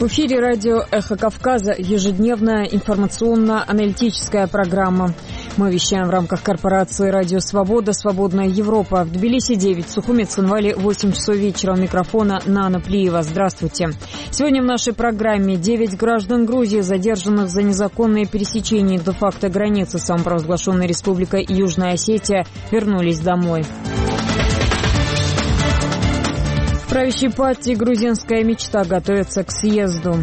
В эфире радио «Эхо Кавказа», ежедневная информационно-аналитическая программа. Мы вещаем в рамках корпорации «Радио Свобода», «Свободная Европа». В Тбилиси 9, в Сухуме, Цхинвале 8 часов вечера. У микрофона Нана Плиева. Здравствуйте. Сегодня в нашей программе 9 граждан Грузии, задержанных за незаконное пересечение де-факто границы самопровозглашенной республикой Южная Осетия, вернулись домой. В правящей партии «Грузинская мечта» готовится к съезду.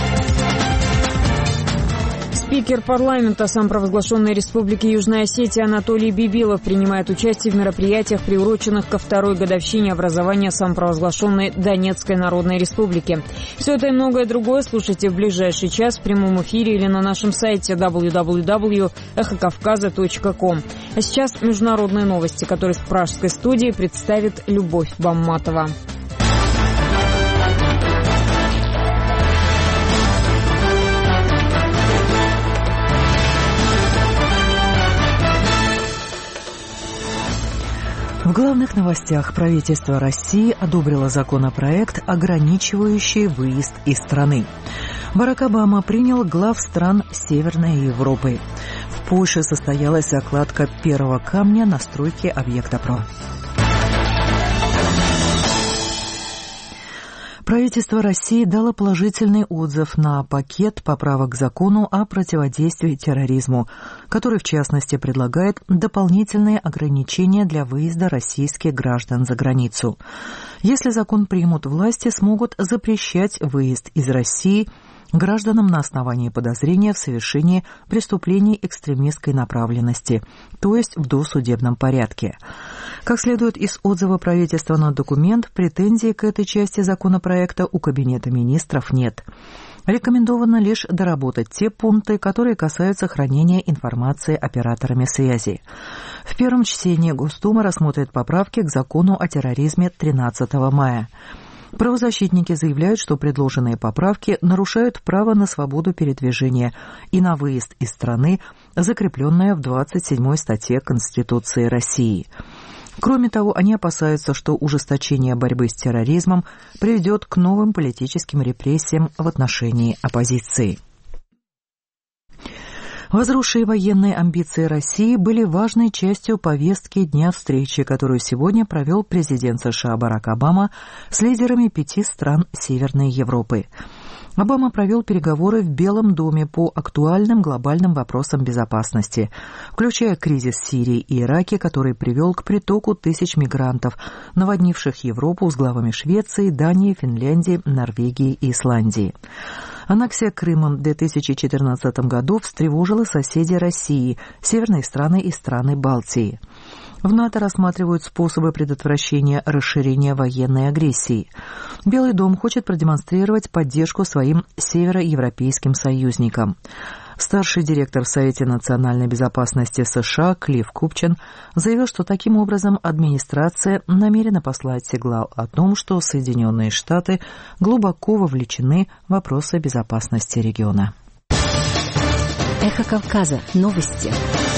Спикер парламента самопровозглашенной республики Южная Осетия Анатолий Бибилов принимает участие в мероприятиях, приуроченных ко второй годовщине образования самопровозглашенной Донецкой Народной Республики. Все это и многое другое слушайте в ближайший час в прямом эфире или на нашем сайте www.эхокавказа.ком. А сейчас международные новости, которые в пражской студии представит Любовь Бамматова. В главных новостях: правительство России одобрило законопроект, ограничивающий выезд из страны. Барак Обама принял глав стран Северной Европы. В Польше состоялась закладка первого камня на стройке объекта ПРО. Правительство России дало положительный отзыв на пакет поправок к закону о противодействии терроризму, который, в частности, предлагает дополнительные ограничения для выезда российских граждан за границу. Если закон примут, власти смогут запрещать выезд из России гражданам на основании подозрения в совершении преступлений экстремистской направленности, то есть в досудебном порядке. Как следует из отзыва правительства на документ, претензий к этой части законопроекта у Кабинета министров нет. Рекомендовано лишь доработать те пункты, которые касаются хранения информации операторами связи. В первом чтении Госдума рассмотрит поправки к закону о терроризме 13 мая. Правозащитники заявляют, что предложенные поправки нарушают право на свободу передвижения и на выезд из страны, закрепленное в 27-й статье Конституции России. Кроме того, они опасаются, что ужесточение борьбы с терроризмом приведет к новым политическим репрессиям в отношении оппозиции. Возросшие военные амбиции России были важной частью повестки дня встречи, которую сегодня провел президент США Барак Обама с лидерами 5 стран Северной Европы. Обама провел переговоры в Белом доме по актуальным глобальным вопросам безопасности, включая кризис в Сирии и Ираке, который привел к притоку тысяч мигрантов, наводнивших Европу, с главами Швеции, Дании, Финляндии, Норвегии и Исландии. Аннексия Крыма в 2014 году встревожила соседей России, северные страны и страны Балтии. В НАТО рассматривают способы предотвращения расширения военной агрессии. Белый дом хочет продемонстрировать поддержку своим североевропейским союзникам. Старший директор в Совете национальной безопасности США Клифф Купчин заявил, что таким образом администрация намерена послать сигнал о том, что Соединенные Штаты глубоко вовлечены в вопросы безопасности региона. Эхо Кавказа. Новости.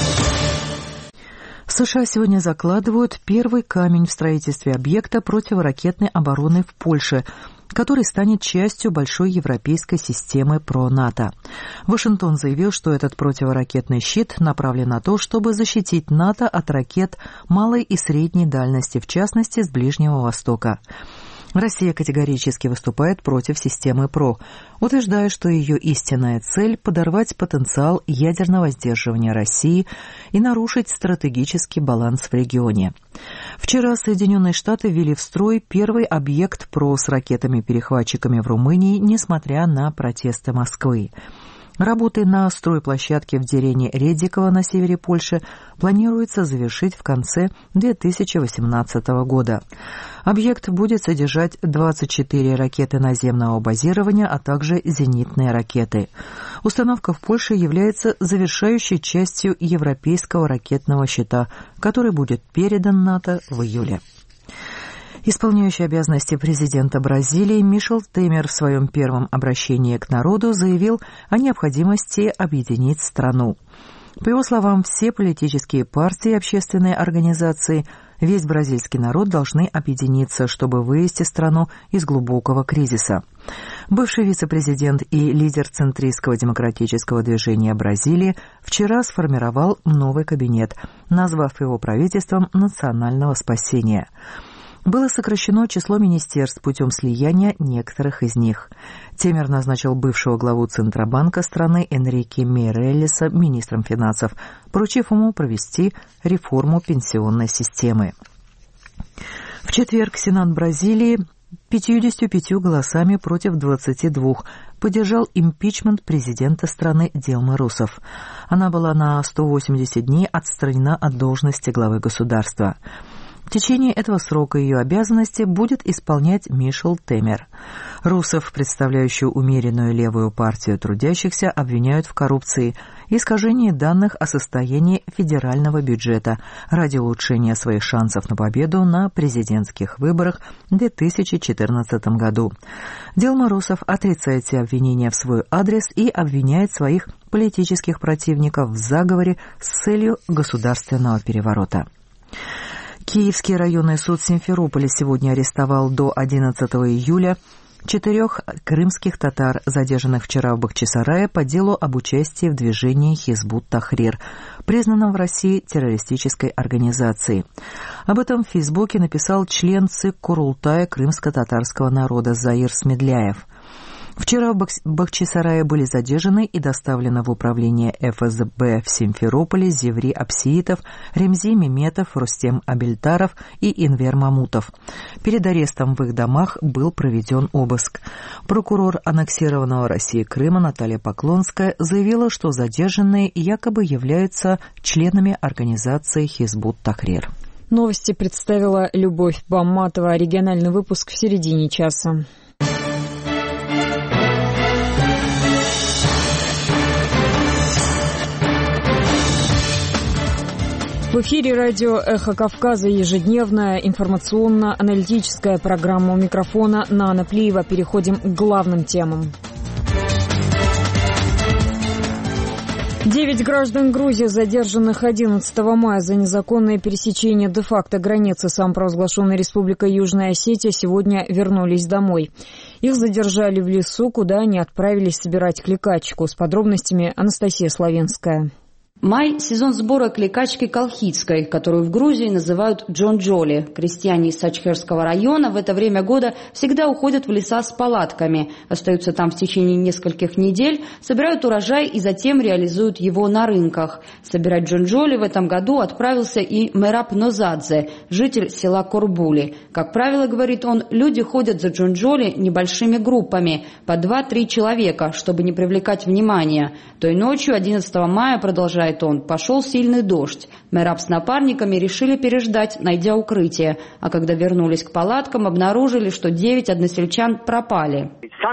США сегодня закладывают первый камень в строительстве объекта противоракетной обороны в Польше, который станет частью большой европейской системы ПРО-НАТО. Вашингтон заявил, что этот противоракетный щит направлен на то, чтобы защитить НАТО от ракет малой и средней дальности, в частности, с Ближнего Востока. Россия категорически выступает против системы ПРО, утверждая, что ее истинная цель – подорвать потенциал ядерного сдерживания России и нарушить стратегический баланс в регионе. Вчера Соединенные Штаты ввели в строй первый объект ПРО с ракетами-перехватчиками в Румынии, несмотря на протесты Москвы. Работы на стройплощадке в деревне Редиково на севере Польши планируется завершить в конце 2018 года. Объект будет содержать 24 ракеты наземного базирования, а также зенитные ракеты. Установка в Польше является завершающей частью европейского ракетного щита, который будет передан НАТО в июле. Исполняющий обязанности президента Бразилии Мишел Темер в своем первом обращении к народу заявил о необходимости объединить страну. По его словам, все политические партии и общественные организации Весь бразильский народ должны объединиться, чтобы вывести страну из глубокого кризиса. Бывший вице-президент и лидер центристского демократического движения Бразилии вчера сформировал новый кабинет, назвав его правительством национального спасения. Было сокращено число министерств путем слияния некоторых из них. Темер назначил бывшего главу Центробанка страны Энрике Мейрелеса министром финансов, поручив ему провести реформу пенсионной системы. В четверг Сенат Бразилии 55 голосами против 22 поддержал импичмент президента страны Дилмы Русефф. Она была на 180 дней отстранена от должности главы государства. В течение этого срока ее обязанности будет исполнять Мишел Темер. Русефф, представляющую умеренную левую партию трудящихся, обвиняют в коррупции, искажении данных о состоянии федерального бюджета ради улучшения своих шансов на победу на президентских выборах в 2014 году. Дилма Русефф отрицает все обвинения в свой адрес и обвиняет своих политических противников в заговоре с целью государственного переворота. Киевский районный суд Симферополя сегодня арестовал до 11 июля 4 крымских татар, задержанных вчера в Бахчисарае по делу об участии в движении Хизбут Тахрир, признанном в России террористической организацией. Об этом в Фейсбуке написал член ЦИК Курултая крымско-татарского народа Заир Смедляев. Вчера в Бахчисарае были задержаны и доставлены в управление ФСБ в Симферополе Зеври Апсиитов, Ремзи Меметов, Рустем Абельтаров и Инвер Мамутов. Перед арестом в их домах был проведен обыск. Прокурор аннексированного России Крыма Наталья Поклонская заявила, что задержанные якобы являются членами организации Хизбут Тахрир. Новости представила Любовь Бамматова. Региональный выпуск в середине часа. В эфире радио «Эхо Кавказа» ежедневная информационно-аналитическая программа. У микрофона Нана Плиева. Переходим к главным темам. 9 граждан Грузии, задержанных 11 мая за незаконное пересечение де-факто границы самопровозглашенной Республикой Южная Осетия, сегодня вернулись домой. Их задержали в лесу, куда они отправились собирать кликачку. С подробностями Анастасия Славенская. Май – сезон сбора кликачки колхидской, которую в Грузии называют джонджоли. Крестьяне из Сачхерского района в это время года всегда уходят в леса с палатками, остаются там в течение нескольких недель, собирают урожай и затем реализуют его на рынках. Собирать джонджоли в этом году отправился и Мераб Нозадзе, житель села Корбули. Как правило, говорит он, люди ходят за джонджоли небольшими группами, по 2-3 человека, чтобы не привлекать внимания. Той ночью, 11 мая, продолжает он, пошел сильный дождь. Мераб с напарниками решили переждать, найдя укрытие. А когда вернулись к палаткам, обнаружили, что 9 односельчан пропали.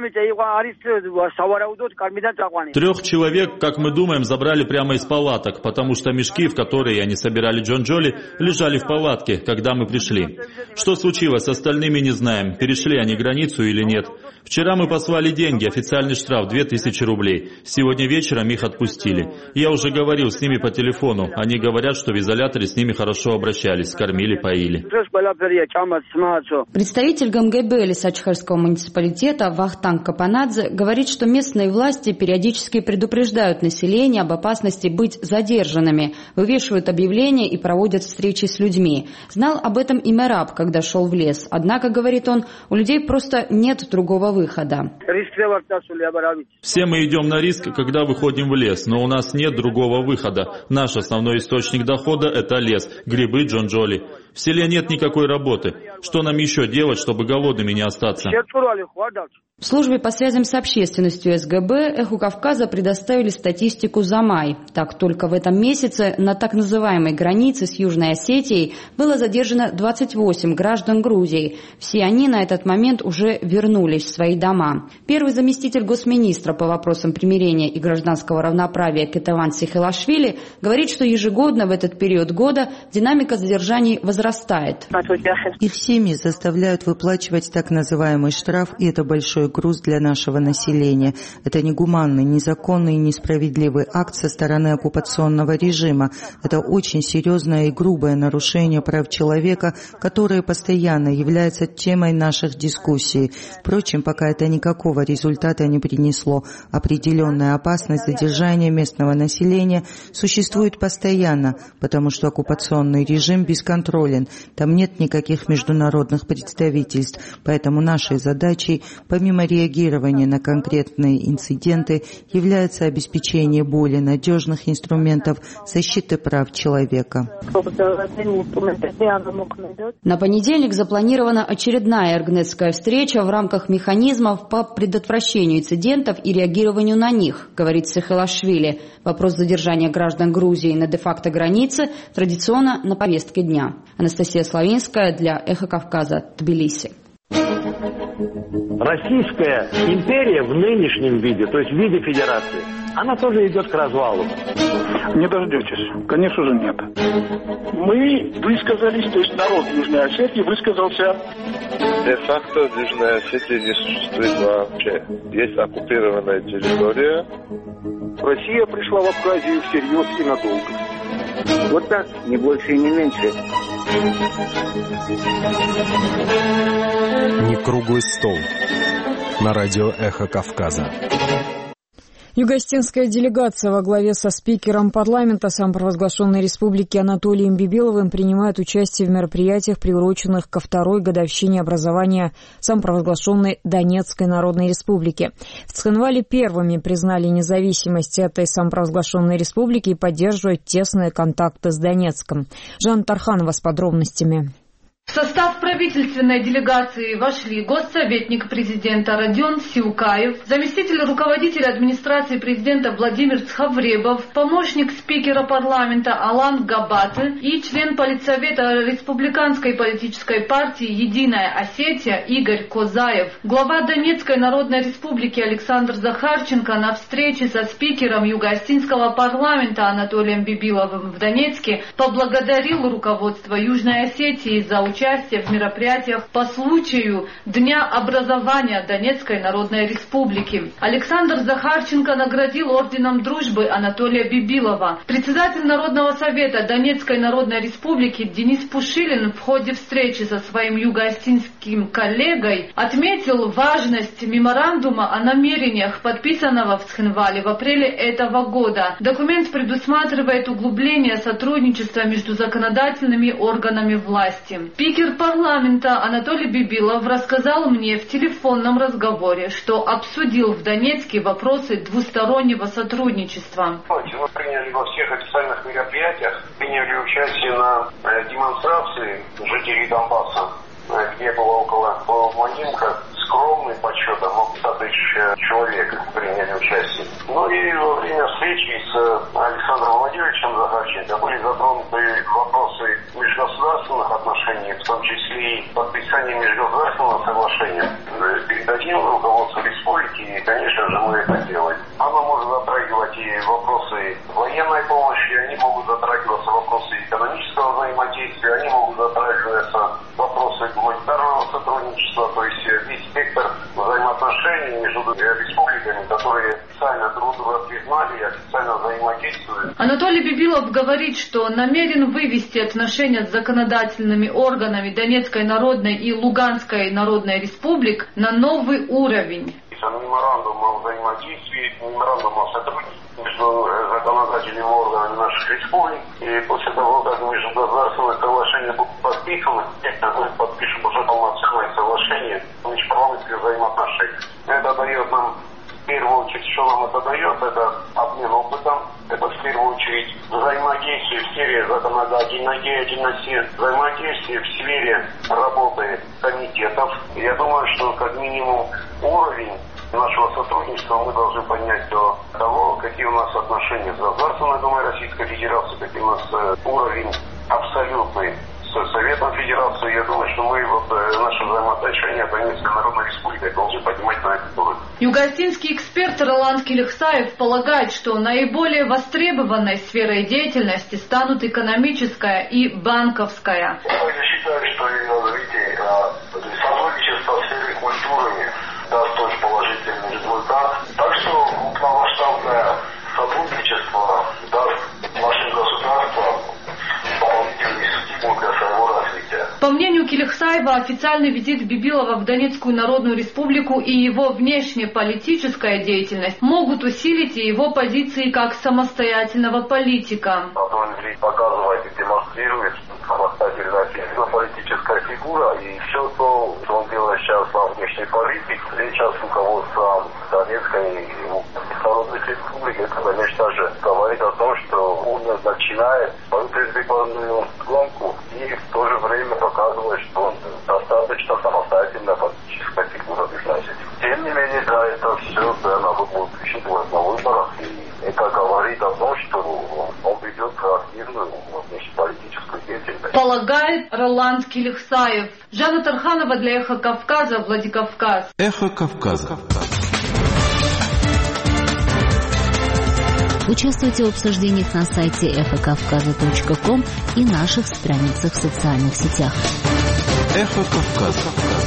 3 человек, как мы думаем, забрали прямо из палаток, потому что мешки, в которые они собирали джонджоли, лежали в палатке, когда мы пришли. Что случилось с остальными, не знаем, перешли они границу или нет. Вчера мы послали деньги, официальный штраф 2000 рублей. Сегодня вечером их отпустили. Я уже говорил с ними по телефону. Они говорят, что в изоляторе с ними хорошо обращались, кормили, поили. Представитель ГМГБ Лисачхерского муниципалитета Вахтанг Капанадзе говорит, что местные власти периодически предупреждают население об опасности быть задержанными, вывешивают объявления и проводят встречи с людьми. Знал об этом и Мераб, когда шел в лес. Однако, говорит он, у людей просто нет другого выхода. Все мы идем на риск, когда выходим в лес, но у нас нет другого выхода. Наш основной источник дохода – это лес, грибы, джонджоли. В селе нет никакой работы. Что нам еще делать, чтобы голодными не остаться? В службе по связям с общественностью СГБ «Эху Кавказа» предоставили статистику за май. Так, только в этом месяце на так называемой границе с Южной Осетией было задержано 28 граждан Грузии. Все они на этот момент уже вернулись в свои дома. Первый заместитель госминистра по вопросам примирения и гражданского равноправия Кетеван Сихилашвили говорит, что ежегодно в этот период года динамика задержаний возрастает. Их семьи заставляют выплачивать так называемый штраф, и это большое большой груз для нашего населения. Это негуманный, незаконный и несправедливый акт со стороны оккупационного режима. Это очень серьезное и грубое нарушение прав человека, которое постоянно является темой наших дискуссий. Впрочем, пока это никакого результата не принесло. Определенная опасность задержания местного населения существует постоянно, потому что оккупационный режим бесконтролен. Там нет никаких международных представительств. Поэтому нашей задачей, помимо реагирования на конкретные инциденты, является обеспечение более надежных инструментов защиты прав человека. На понедельник запланирована очередная эргнетская встреча в рамках механизмов по предотвращению инцидентов и реагированию на них, говорит Саакашвили. Вопрос задержания граждан Грузии на де-факто границе традиционно на повестке дня. Анастасия Славинская для «Эхо Кавказа», Тбилиси. Российская империя в нынешнем виде, то есть в виде федерации, она тоже идет к развалу. Не дождетесь. Конечно же, нет. Мы высказались, то есть народ Южной Осетии высказался. Де-факто Южная Осетия не существует вообще. Есть оккупированная территория. Россия пришла в Абхазию всерьез и надолго. Вот так, не больше и не меньше. Не круглый стол. На радио «Эхо Кавказа». Юго-Осетинская делегация во главе со спикером парламента самопровозглашенной республики Анатолием Бибиловым принимает участие в мероприятиях, приуроченных ко второй годовщине образования самопровозглашенной Донецкой Народной Республики. В Цхинвале первыми признали независимость этой самопровозглашенной республики и поддерживают тесные контакты с Донецком. Жанна Тарханова с подробностями. В состав правительственной делегации вошли госсоветник президента Родион Сиукаев, заместитель руководителя администрации президента Владимир Цхавребов, помощник спикера парламента Алан Габаты и член политсовета республиканской политической партии «Единая Осетия» Игорь Козаев. Глава Донецкой Народной Республики Александр Захарченко на встрече со спикером Юго-Осетинского парламента Анатолием Бибиловым в Донецке поблагодарил руководство Южной Осетии за участие в мероприятиях по случаю Дня образования Донецкой Народной Республики. Александр Захарченко наградил орденом дружбы Анатолия Бибилова. Председатель Народного совета Донецкой Народной Республики Денис Пушилин в ходе встречи со своим юго-осетинским коллегой отметил важность меморандума о намерениях, подписанного в Цхинвале в апреле этого года. Документ предусматривает углубление сотрудничества между законодательными органами власти. Спикер парламента Анатолий Бибилов рассказал мне в телефонном разговоре, что обсудил в Донецке вопросы двустороннего сотрудничества. Мы приняли во всех официальных мероприятиях, приняли участие на демонстрации жителей Донбасса, где было около половинка, скромный подсчетом, 100 тысяч человек приняли участие. Ну и во время встречи с Александром Владимировичем Захарченко были затронуты вопросы межгосударственных отношений, в том числе и подписание межгосударственного соглашения. Передадим руководству республики, и, конечно же, мы это делаем. Оно может затрагивать и вопросы военной помощи, они могут затрагиваться вопросы экономического взаимодействия, они могут затрагиваться вопросы гуманитарного сотрудничества, то есть весь спектр взаимоотношений между республиками, которые официально друг друга признали и официально взаимодействуют. Анатолий Бибилов говорит, что намерен вывести отношения с законодательными органами Донецкой Народной и Луганской Народной Республик на новый уровень. Меморандум о взаимодействии, меморандум о сотрудничестве между законодательными органами наших республик. И после того, как межгосударственное соглашение будет подписано, мы подпишем уже полноценное соглашение о межпарламентских взаимоотношениях. Это дает нам, в первую очередь, что нам это дает, это обмен опытом, это в первую очередь взаимодействие в сфере законодательной деятельности, взаимодействие в сфере работы комитетов. Я думаю, что как минимум уровень нашего сотрудничества мы должны поднять до того, какие у нас отношения с Государственной Думой Российской Федерации, какие у нас уровень абсолютный с Советом Федерации. Я думаю, что мы наши взаимоотношения с Донецкой Народной Республикой должны поднимать на этот уровень. Юго-осетинский эксперт Роланд Келихсаев полагает, что наиболее востребованной сферой деятельности станут экономическая и банковская. Я считаю, что сотрудничество в сфере культуры даст очень По мнению Келихсаева, официальный визит Бибилова в Донецкую Народную Республику и его внешнеполитическая деятельность могут усилить и его позиции как самостоятельного политика. Он показывает и демонстрирует самостоятельная политическая фигура, и все то, что он делает сейчас во внешней политике, сейчас с руководством Донецкой и Народных Республик, это, конечно же, говорит о том, что он начинает свою предвыборную гонку и в то же время показывает, что он достаточно самостоятельная политическая фигура. Тем не менее, да, это все надо будет учитывать на выборах, и это говорит о том, что он ведет активную внешнеполитическую деятельность. Полагает Роланд Келихсаев. Жанна Тарханова для «Эхо Кавказа», Владикавказ. «Эхо Кавказа». Участвуйте в обсуждениях на сайте эхокавказа.ком и наших страницах в социальных сетях. «Эхо Кавказа».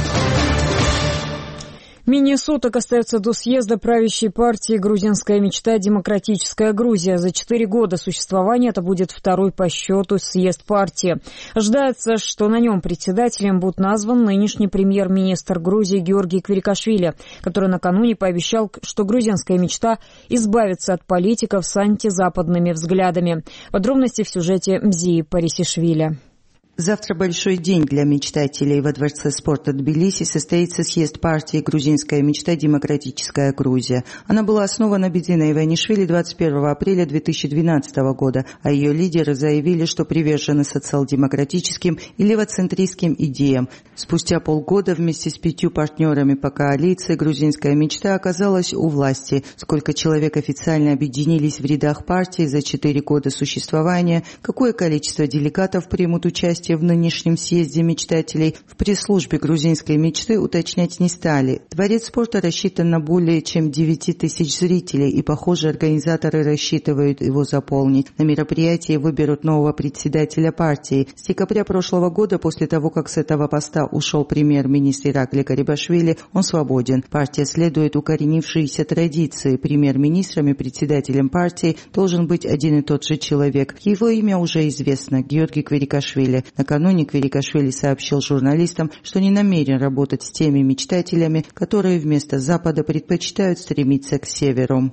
Менее суток остается до съезда правящей партии «Грузинская мечта. Демократическая Грузия». За 4 года существования это будет второй по счету съезд партии. Ожидается, что на нем председателем будет назван нынешний премьер-министр Грузии Георгий Квирикашвили, который накануне пообещал, что «Грузинская мечта» избавится от политиков с антизападными взглядами. Подробности в сюжете Мзии Парисишвили. Завтра большой день для мечтателей. Во Дворце спорта Тбилиси состоится съезд партии «Грузинская мечта. Демократическая Грузия». Она была основана Бедзиной Иванишвили 21 апреля 2012 года, а ее лидеры заявили, что привержены социал-демократическим и левоцентристским идеям. Спустя полгода вместе с 5 партнерами по коалиции «Грузинская мечта» оказалась у власти. Сколько человек официально объединились в рядах партии за 4 года существования, какое количество делегатов примут участие в нынешнем съезде мечтателей в пресс-службе «Грузинской мечты» уточнять не стали. Дворец спорта рассчитан на более чем 9 тысяч зрителей, и, похоже, организаторы рассчитывают его заполнить. На мероприятии выберут нового председателя партии. С декабря прошлого года, после того, как с этого поста ушел премьер-министр Иракли Карибашвили, он свободен. Партия следует укоренившейся традиции. Премьер-министром и председателем партии должен быть один и тот же человек. Его имя уже известно – Георгий Квирикашвили. Накануне Квирикашвили сообщил журналистам, что не намерен работать с теми мечтателями, которые вместо Запада предпочитают стремиться к северу.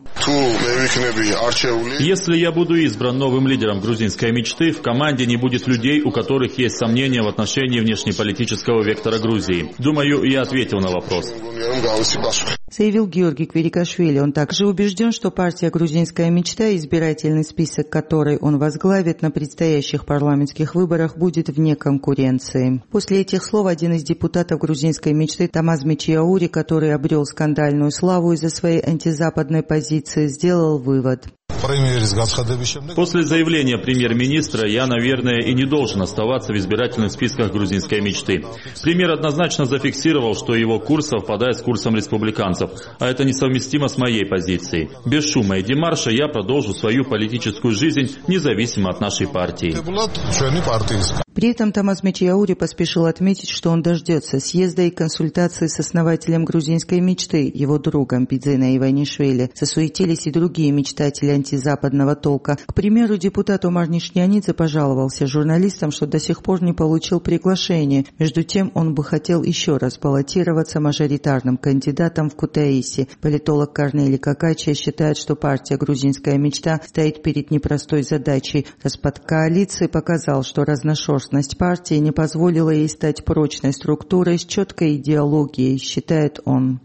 Если я буду избран новым лидером грузинской мечты, в команде не будет людей, у которых есть сомнения в отношении внешнеполитического вектора Грузии. Думаю, я ответил на вопрос. Заявил Георгий Квирикашвили. Он также убежден, что партия «Грузинская мечта», избирательный список которой он возглавит на предстоящих парламентских выборах, будет вне конкуренции. После этих слов один из депутатов «Грузинской мечты» Тамаз Мечиаури, который обрел скандальную славу из-за своей антизападной позиции, сделал вывод. После заявления премьер-министра я, наверное, и не должен оставаться в избирательных списках грузинской мечты. Премьер однозначно зафиксировал, что его курс совпадает с курсом республиканцев, а это несовместимо с моей позицией. Без шума и демарша я продолжу свою политическую жизнь, независимо от нашей партии. При этом Тамаз Мечиаури поспешил отметить, что он дождется съезда и консультации с основателем грузинской мечты, его другом Бедзиной Иванишвили. Засуетились и другие мечтатели антизападного толка. К примеру, депутат Омар Нишнянидзе пожаловался журналистам, что до сих пор не получил приглашение. Между тем, он бы хотел еще раз баллотироваться мажоритарным кандидатом в Кутаиси. Политолог Корнелий Какачия считает, что партия «Грузинская мечта» стоит перед непростой задачей. Распад коалиции показал, что разношерстность партии не позволила ей стать прочной структурой с четкой идеологией, считает он.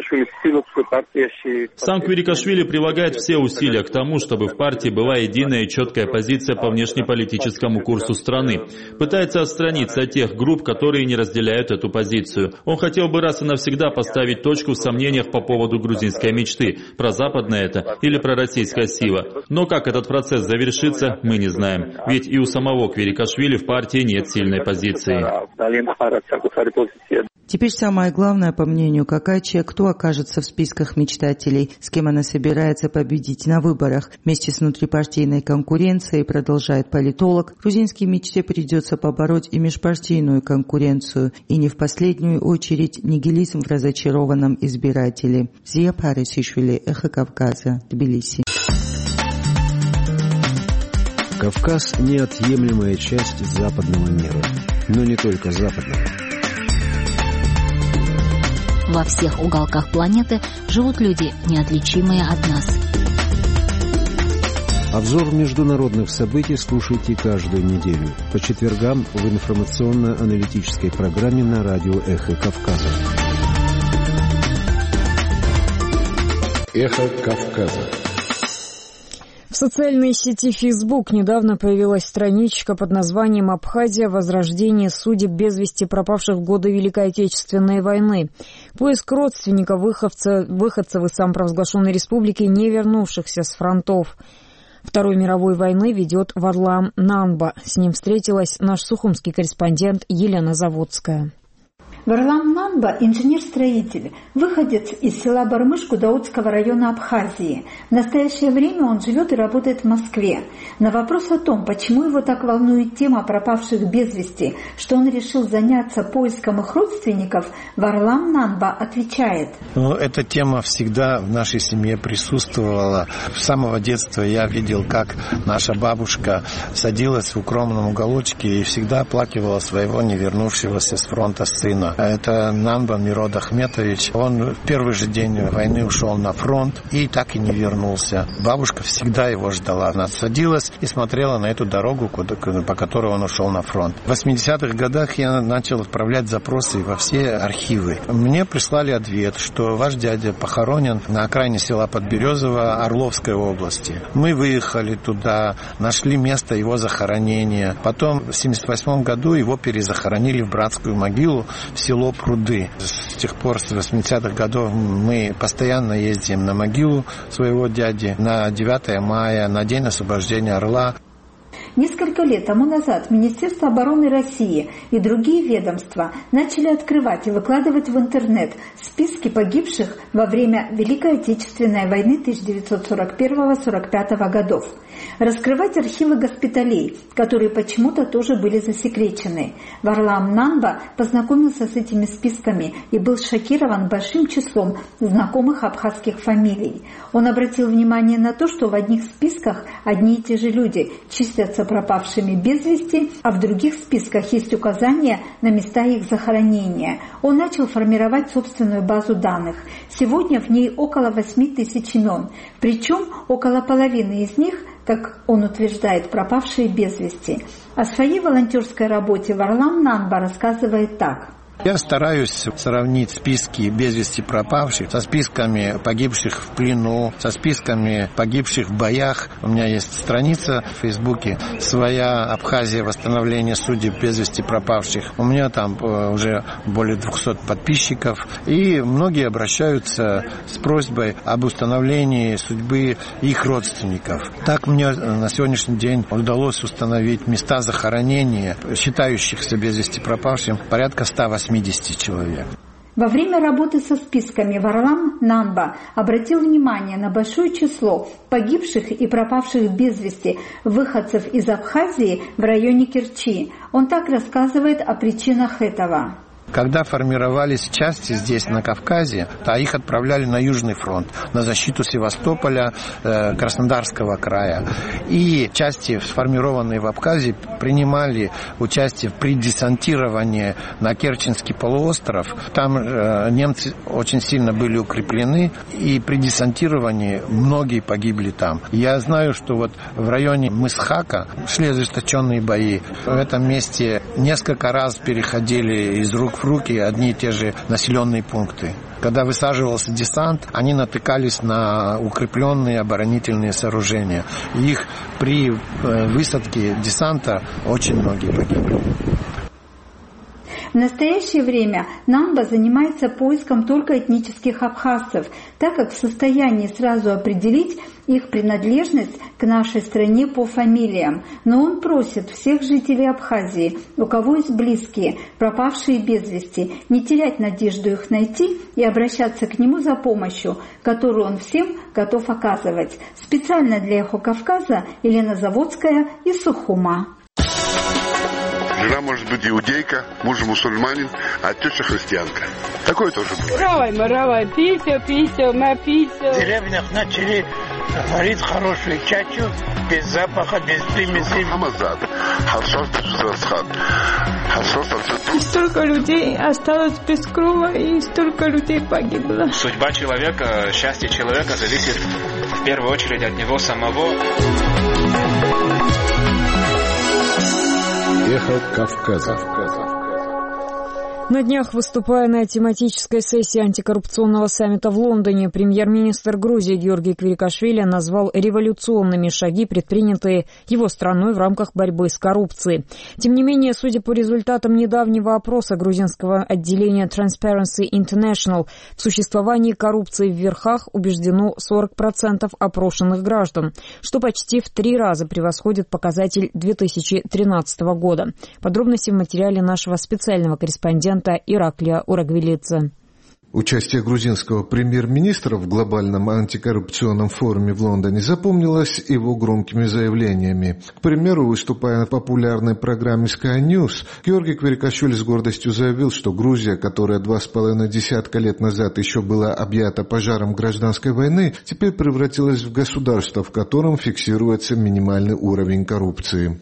Сам Квирикашвили прилагает все усилия к тому, чтобы в партии была единая и четкая позиция по внешнеполитическому курсу страны. Пытается отстраниться от тех групп, которые не разделяют эту позицию. Он хотел бы раз и навсегда поставить точку в сомнениях по поводу грузинской мечты, прозападная это или пророссийская сила. Но как этот процесс завершится, мы не знаем. Ведь и у самого Квирикашвили в партии нет сильной позиции. Теперь самое главное, по мнению Какачия, кто окажется в списках мечтателей, с кем она собирается победить на выборах. Вместе с внутрипартийной конкуренцией, продолжает политолог, грузинской мечте придется побороть и межпартийную конкуренцию, и не в последнюю очередь нигилизм в разочарованном избирателе. Мзия Парисишвили, Эхо Кавказа, Тбилиси. Кавказ – неотъемлемая часть западного мира, но не только западного. Во всех уголках планеты живут люди, неотличимые от нас. Обзор международных событий слушайте каждую неделю по четвергам в информационно-аналитической программе на радио «Эхо Кавказа». «Эхо Кавказа». В социальной сети Facebook недавно появилась страничка под названием «Абхазия. Возрождение судеб без вести пропавших в годы Великой Отечественной войны». Поиск родственников выходцев из самопровозглашенной республики, не вернувшихся с фронтов Второй мировой войны, ведет Варлам Нанба. С ним встретилась наш сухумский корреспондент Елена Заводская. Варлам Нанба – инженер-строитель, выходец из села Бармыш Гудаутского района Абхазии. В настоящее время он живет и работает в Москве. На вопрос о том, почему его так волнует тема пропавших без вести, что он решил заняться поиском их родственников, Варлам Нанба отвечает. Эта тема всегда в нашей семье присутствовала. С самого детства я видел, как наша бабушка садилась в укромном уголочке и всегда оплакивала своего не вернувшегося с фронта сына. Это Нанба Мирод Ахметович. Он в первый же день войны ушел на фронт и так и не вернулся. Бабушка всегда его ждала. Она садилась и смотрела на эту дорогу, по которой он ушел на фронт. В 80-х годах я начал отправлять запросы во все архивы. Мне прислали ответ, что ваш дядя похоронен на окраине села Подберезово Орловской области. Мы выехали туда, нашли место его захоронения. Потом в 1978 году его перезахоронили в братскую могилу в село Пруды. С тех пор, с 80-х годов, мы постоянно ездим на могилу своего дяди на 9 мая, на День освобождения Орла. Несколько лет тому назад Министерство обороны России и другие ведомства начали открывать и выкладывать в интернет списки погибших во время Великой Отечественной войны 1941-1945 годов. Раскрывать архивы госпиталей, которые почему-то тоже были засекречены. Варлам Нанба познакомился с этими списками и был шокирован большим числом знакомых абхазских фамилий. Он обратил внимание на то, что в одних списках одни и те же люди числятся пропавшими без вести, а в других списках есть указания на места их захоронения. Он начал формировать собственную базу данных. Сегодня в ней около 8000 имен, причем около половины из них, как он утверждает, пропавшие без вести. О своей волонтерской работе Варлам Нанба рассказывает так. Я стараюсь сравнить списки без вести пропавших со списками погибших в плену, со списками погибших в боях. У меня есть страница в Фейсбуке «Своя Абхазия. Восстановление судеб без вести пропавших». У меня там уже более 200 подписчиков. И многие обращаются с просьбой об установлении судьбы их родственников. Так мне на сегодняшний день удалось установить места захоронения считающихся без вести пропавшим порядка 180 человек. Во время работы со списками Варлам Нанба обратил внимание на большое число погибших и пропавших без вести выходцев из Абхазии в районе Керчи. Он так рассказывает о причинах этого. Когда формировались части здесь, на Кавказе, то их отправляли на Южный фронт, на защиту Севастополя, Краснодарского края. И части, сформированные в Абхазии, принимали участие при десантировании на Керченский полуостров. Там немцы очень сильно были укреплены, и при десантировании многие погибли там. Я знаю, что вот в районе Мысхака шли ожесточенные бои. В этом месте несколько раз переходили из рук в руки одни и те же населенные пункты. Когда высаживался десант, они натыкались на укрепленные оборонительные сооружения. Их при высадке десанта очень многие погибли. В настоящее время Нанба занимается поиском только этнических абхазцев, так как в состоянии сразу определить их принадлежность к нашей стране по фамилиям. Но он просит всех жителей Абхазии, у кого есть близкие, пропавшие без вести, не терять надежду их найти и обращаться к нему за помощью, которую он всем готов оказывать. Специально для «Эхо Кавказа» Елена Заводская из Сухума. Жена может быть иудейка, муж мусульманин, а теща христианка. Такое тоже бывает. Равай, пися, на пися. В деревнях начали Варит хорошую чачу, без запаха, без примесей. И столько людей осталось без крова, и столько людей погибло. Судьба человека, счастье человека зависит в первую очередь от него самого. Эхо Кавказа. На днях, выступая на тематической сессии антикоррупционного саммита в Лондоне, премьер-министр Грузии Георгий Квирикашвили назвал революционными шаги, предпринятые его страной в рамках борьбы с коррупцией. Тем не менее, судя по результатам недавнего опроса грузинского отделения Transparency International, в существовании коррупции в верхах убеждено 40% опрошенных граждан, что почти в 3 раза превосходит показатель 2013 года. Подробности в материале нашего специального корреспондента Ираклия Урагвелидзе. Участие грузинского премьер-министра в глобальном антикоррупционном форуме в Лондоне запомнилось его громкими заявлениями. К примеру, выступая на популярной программе Sky News, Георгий Квирикашвили с гордостью заявил, что Грузия, которая 2,5 десятка лет назад еще была объята пожаром гражданской войны, теперь превратилась в государство, в котором фиксируется минимальный уровень коррупции.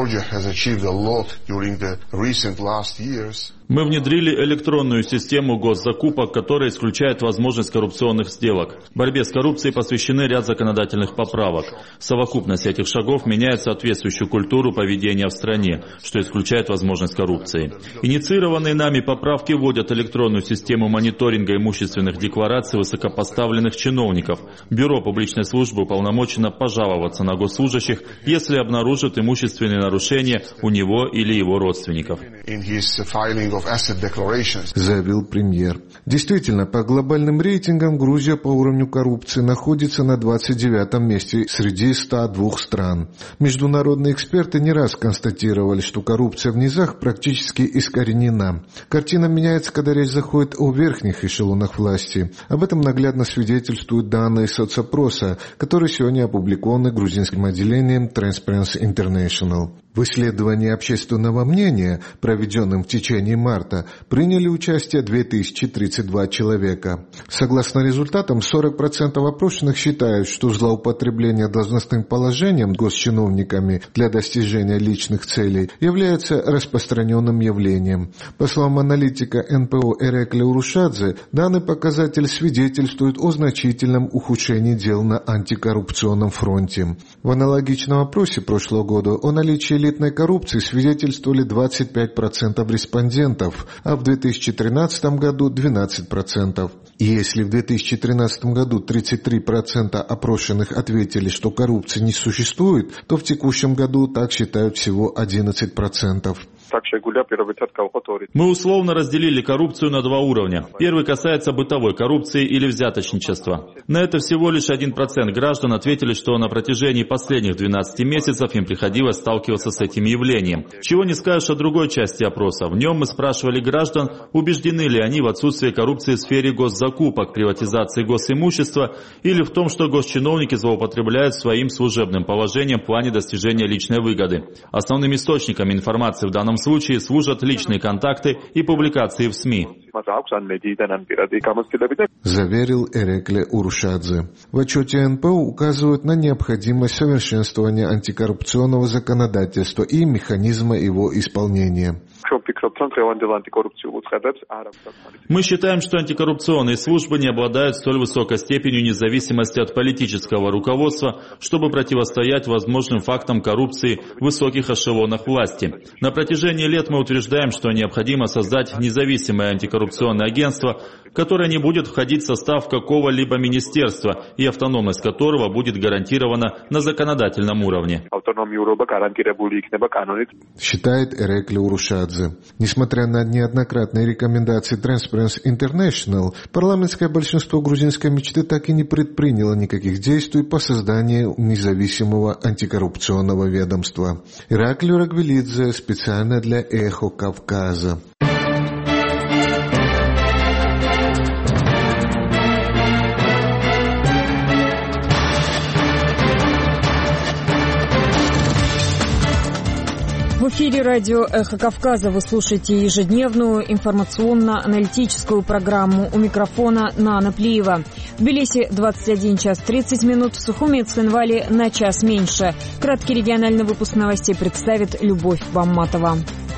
Мы внедрили электронную систему госзакупок, которая исключает возможность коррупционных сделок. Борьбе с коррупцией посвящены ряд законодательных поправок. Совокупность этих шагов меняет соответствующую культуру поведения в стране, что исключает возможность коррупции. Инициированные нами поправки вводят электронную систему мониторинга имущественных деклараций высокопоставленных чиновников. Бюро публичной службы уполномочено пожаловаться на госслужащих, если обнаружат имущественные нарушения у него или его родственников. Заявил премьер. Действительно, по глобальным рейтингам Грузия по уровню коррупции находится на 29-м месте среди 102 стран. Международные эксперты не раз констатировали, что коррупция в низах практически искоренена. Картина меняется, когда речь заходит о верхних эшелонах власти. Об этом наглядно свидетельствуют данные соцопроса, которые сегодня опубликованы грузинским отделением Transparency International. В исследовании общественного мнения, проведенном в течение марта, приняли участие 2032 человека. Согласно результатам, 40% опрошенных считают, что злоупотребление должностным положением госчиновниками для достижения личных целей является распространенным явлением. По словам аналитика НПО Эрекля Урушадзе, данный показатель свидетельствует о значительном ухудшении дел на антикоррупционном фронте. В аналогичном опросе прошлого года о наличии элитной коррупции свидетельствовали 25% респондентов, а в 2013 году 12%. И если в 2013 году 33% опрошенных ответили, что коррупции не существует, то в текущем году так считают всего 11%. Мы условно разделили коррупцию на 2 уровня. Первый касается бытовой коррупции или взяточничества. На это всего лишь 1% граждан ответили, что на протяжении последних 12 месяцев им приходилось сталкиваться с этим явлением. Чего не скажешь о другой части опроса. В нем мы спрашивали граждан, убеждены ли они в отсутствии коррупции в сфере госзакупок, приватизации госимущества или в том, что госчиновники злоупотребляют своим служебным положением в плане достижения личной выгоды. Основными источниками информации в данном случае служат личные контакты и публикации в СМИ. Заверил Эрекле Урушадзе. В отчете НПО указывают на необходимость совершенствования антикоррупционного законодательства и механизма его исполнения. Мы считаем, что антикоррупционные службы не обладают столь высокой степенью независимости от политического руководства, чтобы противостоять возможным фактам коррупции в высоких эшелонах власти. На протяжении лет мы утверждаем, что необходимо создать независимое антикоррупционное агентство, которое не будет входить в состав какого-либо министерства и автономность которого будет гарантирована на законодательном уровне. Считает Эрекле Урушадзе. Несмотря на неоднократные рекомендации Transparency International, парламентское большинство грузинской мечты так и не предприняло никаких действий по созданию независимого антикоррупционного ведомства. Ираклий Урагвелидзе специально для Эхо Кавказа. В эфире радио «Эхо Кавказа». Вы слушаете ежедневную информационно-аналитическую программу. У микрофона Нана Плиева. В Тбилиси 21 час 30 минут, в Сухуми и Цхинвале на час меньше. Краткий региональный выпуск новостей представит Любовь Бамматова.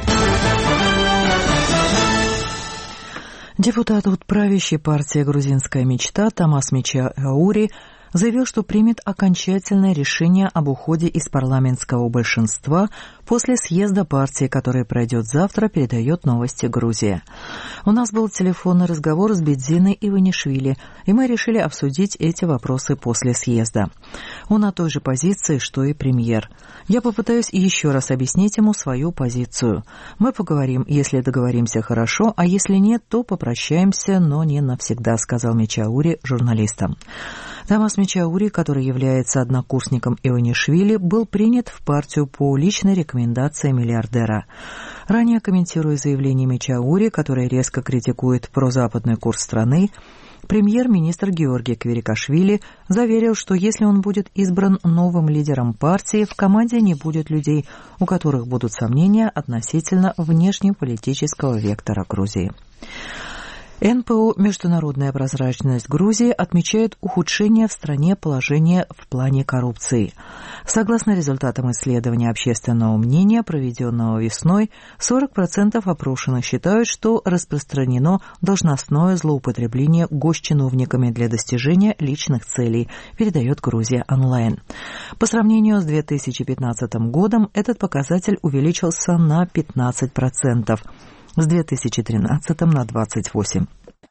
Депутат от правящей партии «Грузинская мечта» Тамас Мечаури заявил, что примет окончательное решение об уходе из парламентского большинства после съезда партии, который пройдет завтра, передает новости Грузия. У нас был телефонный разговор с Бедзиной Иванишвили, и мы решили обсудить эти вопросы после съезда. Он на той же позиции, что и премьер. Я попытаюсь еще раз объяснить ему свою позицию. Мы поговорим, если договоримся хорошо, а если нет, то попрощаемся, но не навсегда, сказал Мечаури журналистам. Тамас Мечаури, который является однокурсником Иванишвили, был принят в партию по личной рекомендации миллиардера. Ранее, комментируя заявление Мечаури, который резко критикует прозападный курс страны, премьер-министр Георгий Кверикашвили заверил, что если он будет избран новым лидером партии, в команде не будет людей, у которых будут сомнения относительно внешнеполитического вектора Грузии. НПО «Международная прозрачность Грузии» отмечает ухудшение в стране положения в плане коррупции. Согласно результатам исследования общественного мнения, проведенного весной, 40% опрошенных считают, что распространено должностное злоупотребление госчиновниками для достижения личных целей, передает Грузия онлайн. По сравнению с 2015 годом этот показатель увеличился на 15%. С 2013 на 28%.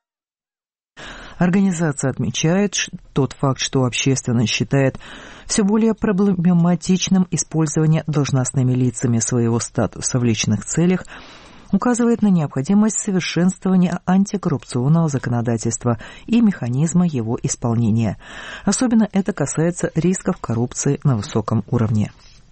Организация отмечает тот факт, что общественность считает все более проблематичным использование должностными лицами своего статуса в личных целях, указывает на необходимость совершенствования антикоррупционного законодательства и механизма его исполнения. Особенно это касается рисков коррупции на высоком уровне.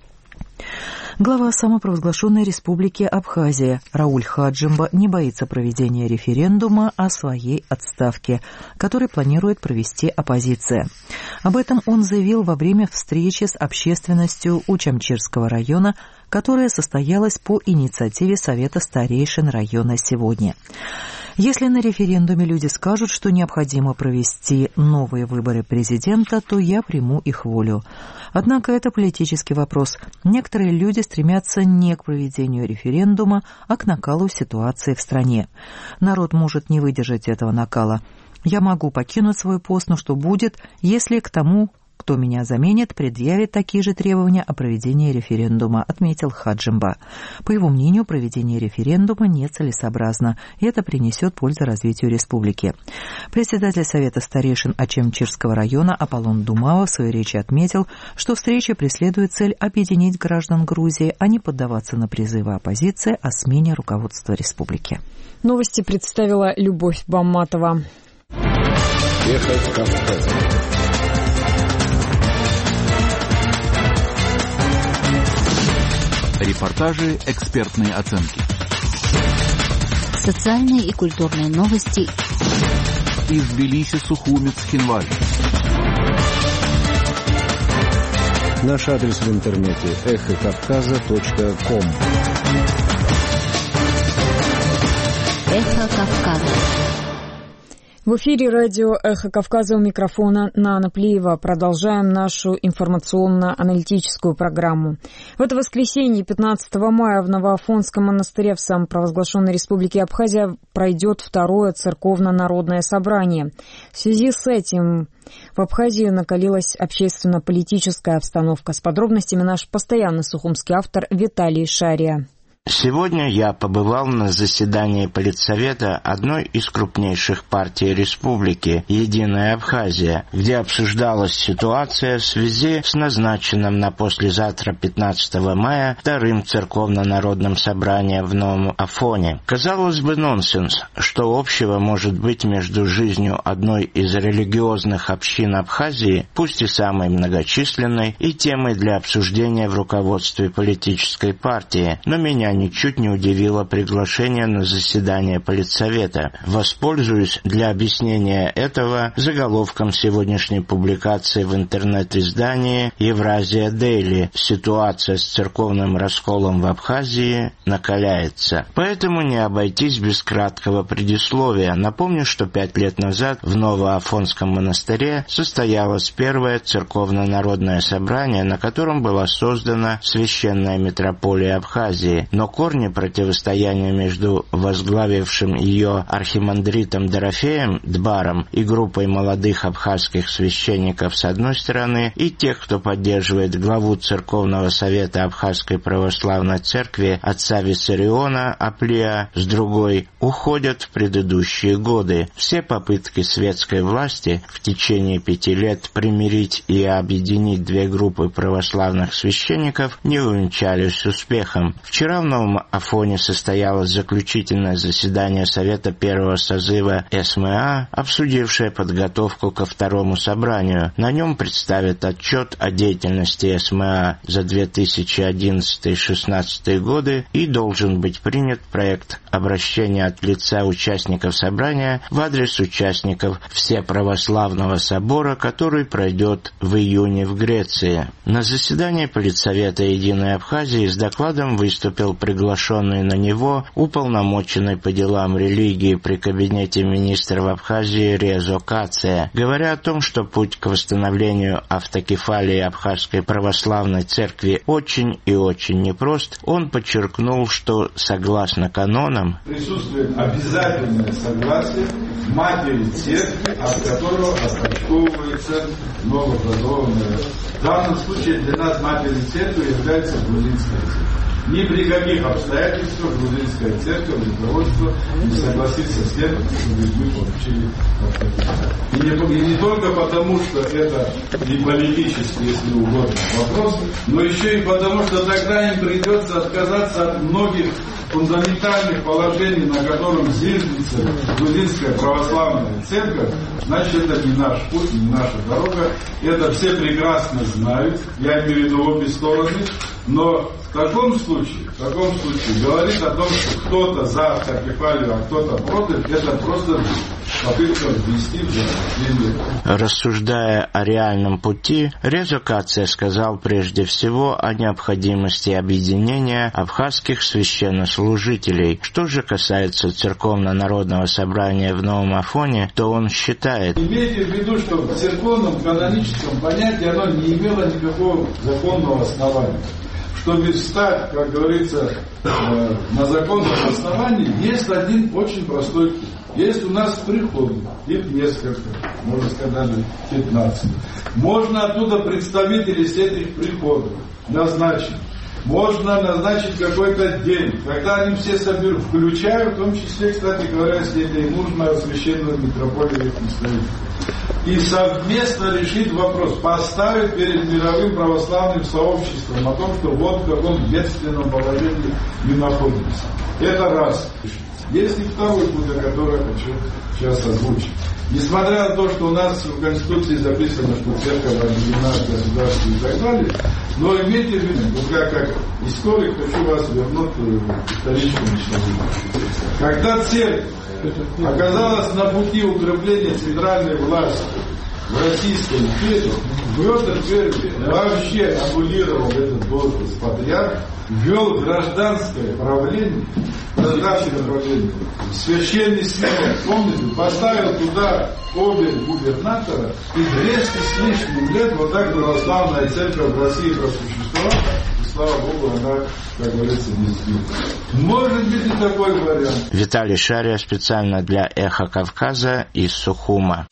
Глава самопровозглашенной республики Абхазия Рауль Хаджимба не боится проведения референдума о своей отставке, который планирует провести оппозиция. Об этом он заявил во время встречи с общественностью Учамчирского района, которая состоялась по инициативе Совета старейшин района сегодня. Если на референдуме люди скажут, что необходимо провести новые выборы президента, то я приму их волю. Однако это политический вопрос. Некоторые люди стремятся не к проведению референдума, а к накалу ситуации в стране. Народ может не выдержать этого накала. Я могу покинуть свой пост, но что будет, если к тому, кто меня заменит, предъявит такие же требования о проведении референдума, отметил Хаджимба. По его мнению, проведение референдума нецелесообразно, и это принесет пользу развитию республики. Председатель Совета старейшин Ачемчирского района Аполлон Думава в своей речи отметил, что встреча преследует цель объединить граждан Грузии, а не поддаваться на призывы оппозиции о смене руководства республики. Новости представила Любовь Бамматова. Эхо Кавказа. Репортажи, экспертные оценки. Социальные и культурные новости. Из Тбилиси, Сухуми, Цхинвали. Наш адрес в интернете эхокавказа.ком. Эхо Кавказа. В эфире радио «Эхо Кавказа», у микрофона Нана Плиева. Продолжаем нашу информационно-аналитическую программу. В это воскресенье, 15 мая, в Новоафонском монастыре в самопровозглашенной республике Абхазия пройдет второе церковно-народное собрание. В связи с этим в Абхазии накалилась общественно-политическая обстановка. С подробностями наш постоянный сухумский автор Виталий Шария. Сегодня я побывал на заседании Политсовета одной из крупнейших партий республики «Единая Абхазия», где обсуждалась ситуация в связи с назначенным на послезавтра 15 мая вторым церковно-народным собранием в Новом Афоне. Казалось бы, нонсенс, что общего может быть между жизнью одной из религиозных общин Абхазии, пусть и самой многочисленной, и темой для обсуждения в руководстве политической партии, но меня меня ничуть не удивило приглашение на заседание Политсовета. Воспользуюсь для объяснения этого заголовком сегодняшней публикации в интернет-издании «Евразия Дейли». Ситуация с церковным расколом в Абхазии накаляется. Поэтому не обойтись без краткого предисловия. Напомню, что 5 лет назад в Новоафонском монастыре состоялось первое церковно-народное собрание, на котором была создана Священная митрополия Абхазии. Но корни противостояния между возглавившим ее архимандритом Дорофеем Дбаром и группой молодых абхазских священников с одной стороны и тех, кто поддерживает главу Церковного совета Абхазской православной церкви отца Виссариона Аплия с другой, уходят в предыдущие годы. Все попытки светской власти в течение 5 лет примирить и объединить две группы православных священников не увенчались успехом. Вчера в Новом Афоне состоялось заключительное заседание Совета первого созыва СМА, обсудившее подготовку ко второму собранию. На нем представят отчет о деятельности СМА за 2011-2016 годы и должен быть принят проект обращения от лица участников собрания в адрес участников Всеправославного собора, который пройдет в июне в Греции. На заседании Политсовета Единой Абхазии с докладом выступил приглашенный на него уполномоченный по делам религии при Кабинете министров Абхазии Резо Кация. Говоря о том, что путь к восстановлению автокефалии Абхазской православной церкви очень и очень непрост, он подчеркнул, что согласно канонам присутствует обязательное согласие матери церкви, от которого отпочковывается новообразованная. В данном случае для нас матерью церкви является грузинская церковь. Ни при каких обстоятельствах грузинская церковь, руководство не согласится с тем, чтобы мы получили автокефалию. И не только потому, что это не политический, если угодно, вопрос, но еще и потому, что тогда им придется отказаться от многих фундаментальных положений, на котором зиждется грузинская православная церковь. Значит, это не наш путь, не наша дорога. Это все прекрасно знают, я имею в виду обе стороны, но в таком случае говорить о том, что кто-то за автокефалию, а кто-то против, это просто попытка ввести в заблуждение. Рассуждая о реальном пути, Резо Кация сказал прежде всего о необходимости объединения абхазских священнослужителей. Что же касается церковно-народного собрания в Новом Афоне, то он считает: имейте в виду, что в церковном каноническом понятии оно не имело никакого законного основания. Чтобы встать, как говорится, на законном основании, есть один очень простой путь. Есть у нас приходы, их несколько, можно сказать, даже 15. Можно оттуда представителей с этих приходов назначить. Можно назначить какой-то день, когда они все соберут, включая в том числе, кстати говоря, если это и нужно, священную митрополию их наставить. И совместно решить вопрос, поставить перед мировым православным сообществом о том, что вот в каком бедственном положении мы находимся. Это раз. Есть и второй путь, о котором я хочу сейчас озвучить. Несмотря на то, что у нас в Конституции записано, что церковь объединена в государстве и так далее, но имейте в виду, вот я как историк хочу вас вернуть к историческому человеку. Когда церковь оказалась на пути укрепления центральной власти в Российской империи, Петр I вообще аннулировал этот должность патриарх, ввел гражданское правление, священный синод, помните, поставил туда обе губернатора, и 200 с лишним лет вот так православная церковь в России просуществовала, и слава Богу, она, как говорится, не сбилась. Может быть и такой вариант. Виталий Шария специально для «Эхо Кавказа» из Сухума.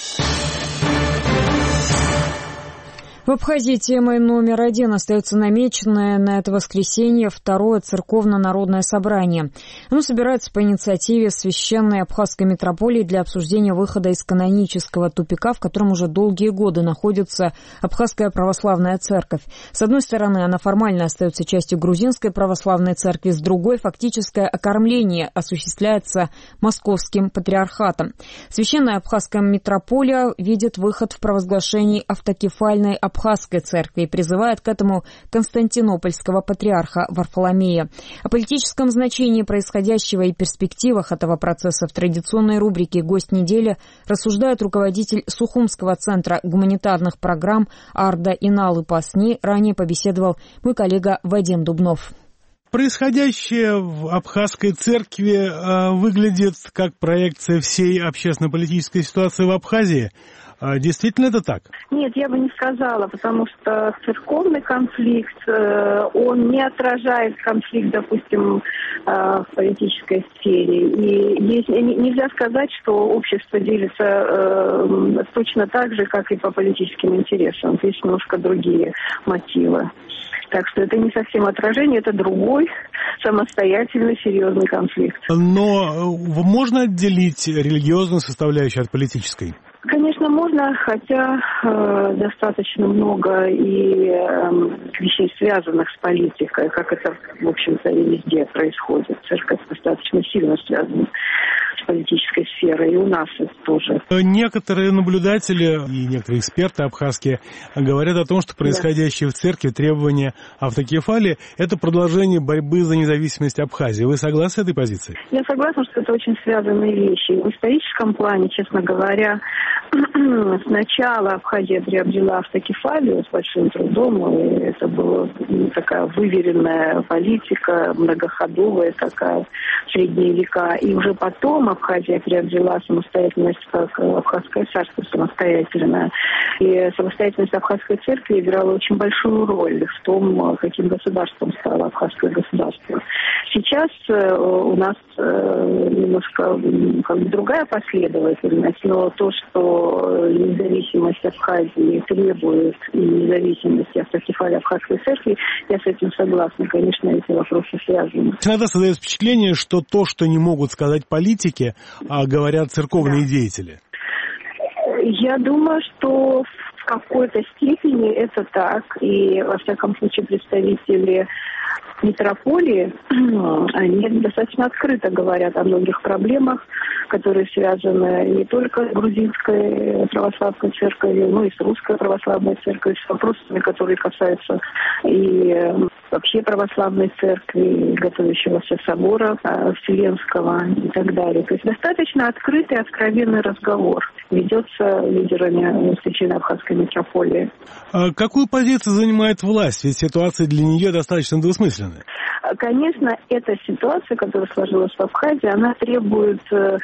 В Абхазии темой номер 1 остается намеченное на это воскресенье второе церковно-народное собрание. Оно собирается по инициативе Священной Абхазской митрополии для обсуждения выхода из канонического тупика, в котором уже долгие годы находится Абхазская православная церковь. С одной стороны, она формально остается частью грузинской православной церкви, с другой, фактическое окормление осуществляется московским патриархатом. Священная Абхазская митрополия видит выход в провозглашении автокефальной Абхазии Абхазской церкви и призывает к этому константинопольского патриарха Варфоломея. О политическом значении происходящего и перспективах этого процесса в традиционной рубрике «Гость недели» рассуждает руководитель Сухумского центра гуманитарных программ Арда Иналыпа. С ней ранее побеседовал мой коллега Вадим Дубнов. Происходящее в Абхазской церкви выглядит как проекция всей общественно-политической ситуации в Абхазии. Действительно это так? Нет, я бы не сказала, потому что церковный конфликт, он не отражает конфликт, допустим, в политической сфере. И нельзя сказать, что общество делится точно так же, как и по политическим интересам. Здесь немножко другие мотивы. Так что это не совсем отражение, это другой, самостоятельный, серьезный конфликт. Но можно отделить религиозную составляющую от политической? Конечно, можно, хотя достаточно много и вещей, связанных с политикой, как это, в общем-то, и везде происходит. Церковь достаточно сильно связана с политической сферой, и у нас это тоже. Некоторые наблюдатели и некоторые эксперты абхазские говорят о том, что происходящее в церкви, требования автокефалии – это продолжение борьбы за независимость Абхазии. Вы согласны с этой позицией? Я согласна, что это очень связанные вещи. В историческом плане, честно говоря, сначала Абхазия приобрела автокефалию с большим трудом, и это была такая выверенная политика, многоходовая такая, в средние века. И уже потом Абхазия приобрела самостоятельность, как Абхазское царство самостоятельное. И самостоятельность Абхазской церкви играла очень большую роль в том, каким государством стало Абхазское государство. Сейчас у нас немножко другая последовательность, но то, что независимость Абхазии требует и независимости автокефалии Абхазской церкви, я с этим согласна. Конечно, эти вопросы связаны. Иногда создается впечатление, что то, что не могут сказать политики, говорят церковные деятели. Я думаю, что в какой-то степени это так. И, во всяком случае, представители митрополии, они достаточно открыто говорят о многих проблемах, которые связаны не только с грузинской православной церковью, но и с русской православной церковью, с вопросами, которые касаются и вообще православной церкви, готовящегося собора Вселенского и так далее. То есть достаточно открытый, откровенный разговор ведется лидерами Священно-Абхазской митрополии. Какую позицию занимает власть? Ведь ситуация для нее достаточно двусмысленная. Конечно, эта ситуация, которая сложилась в Абхазии, она требует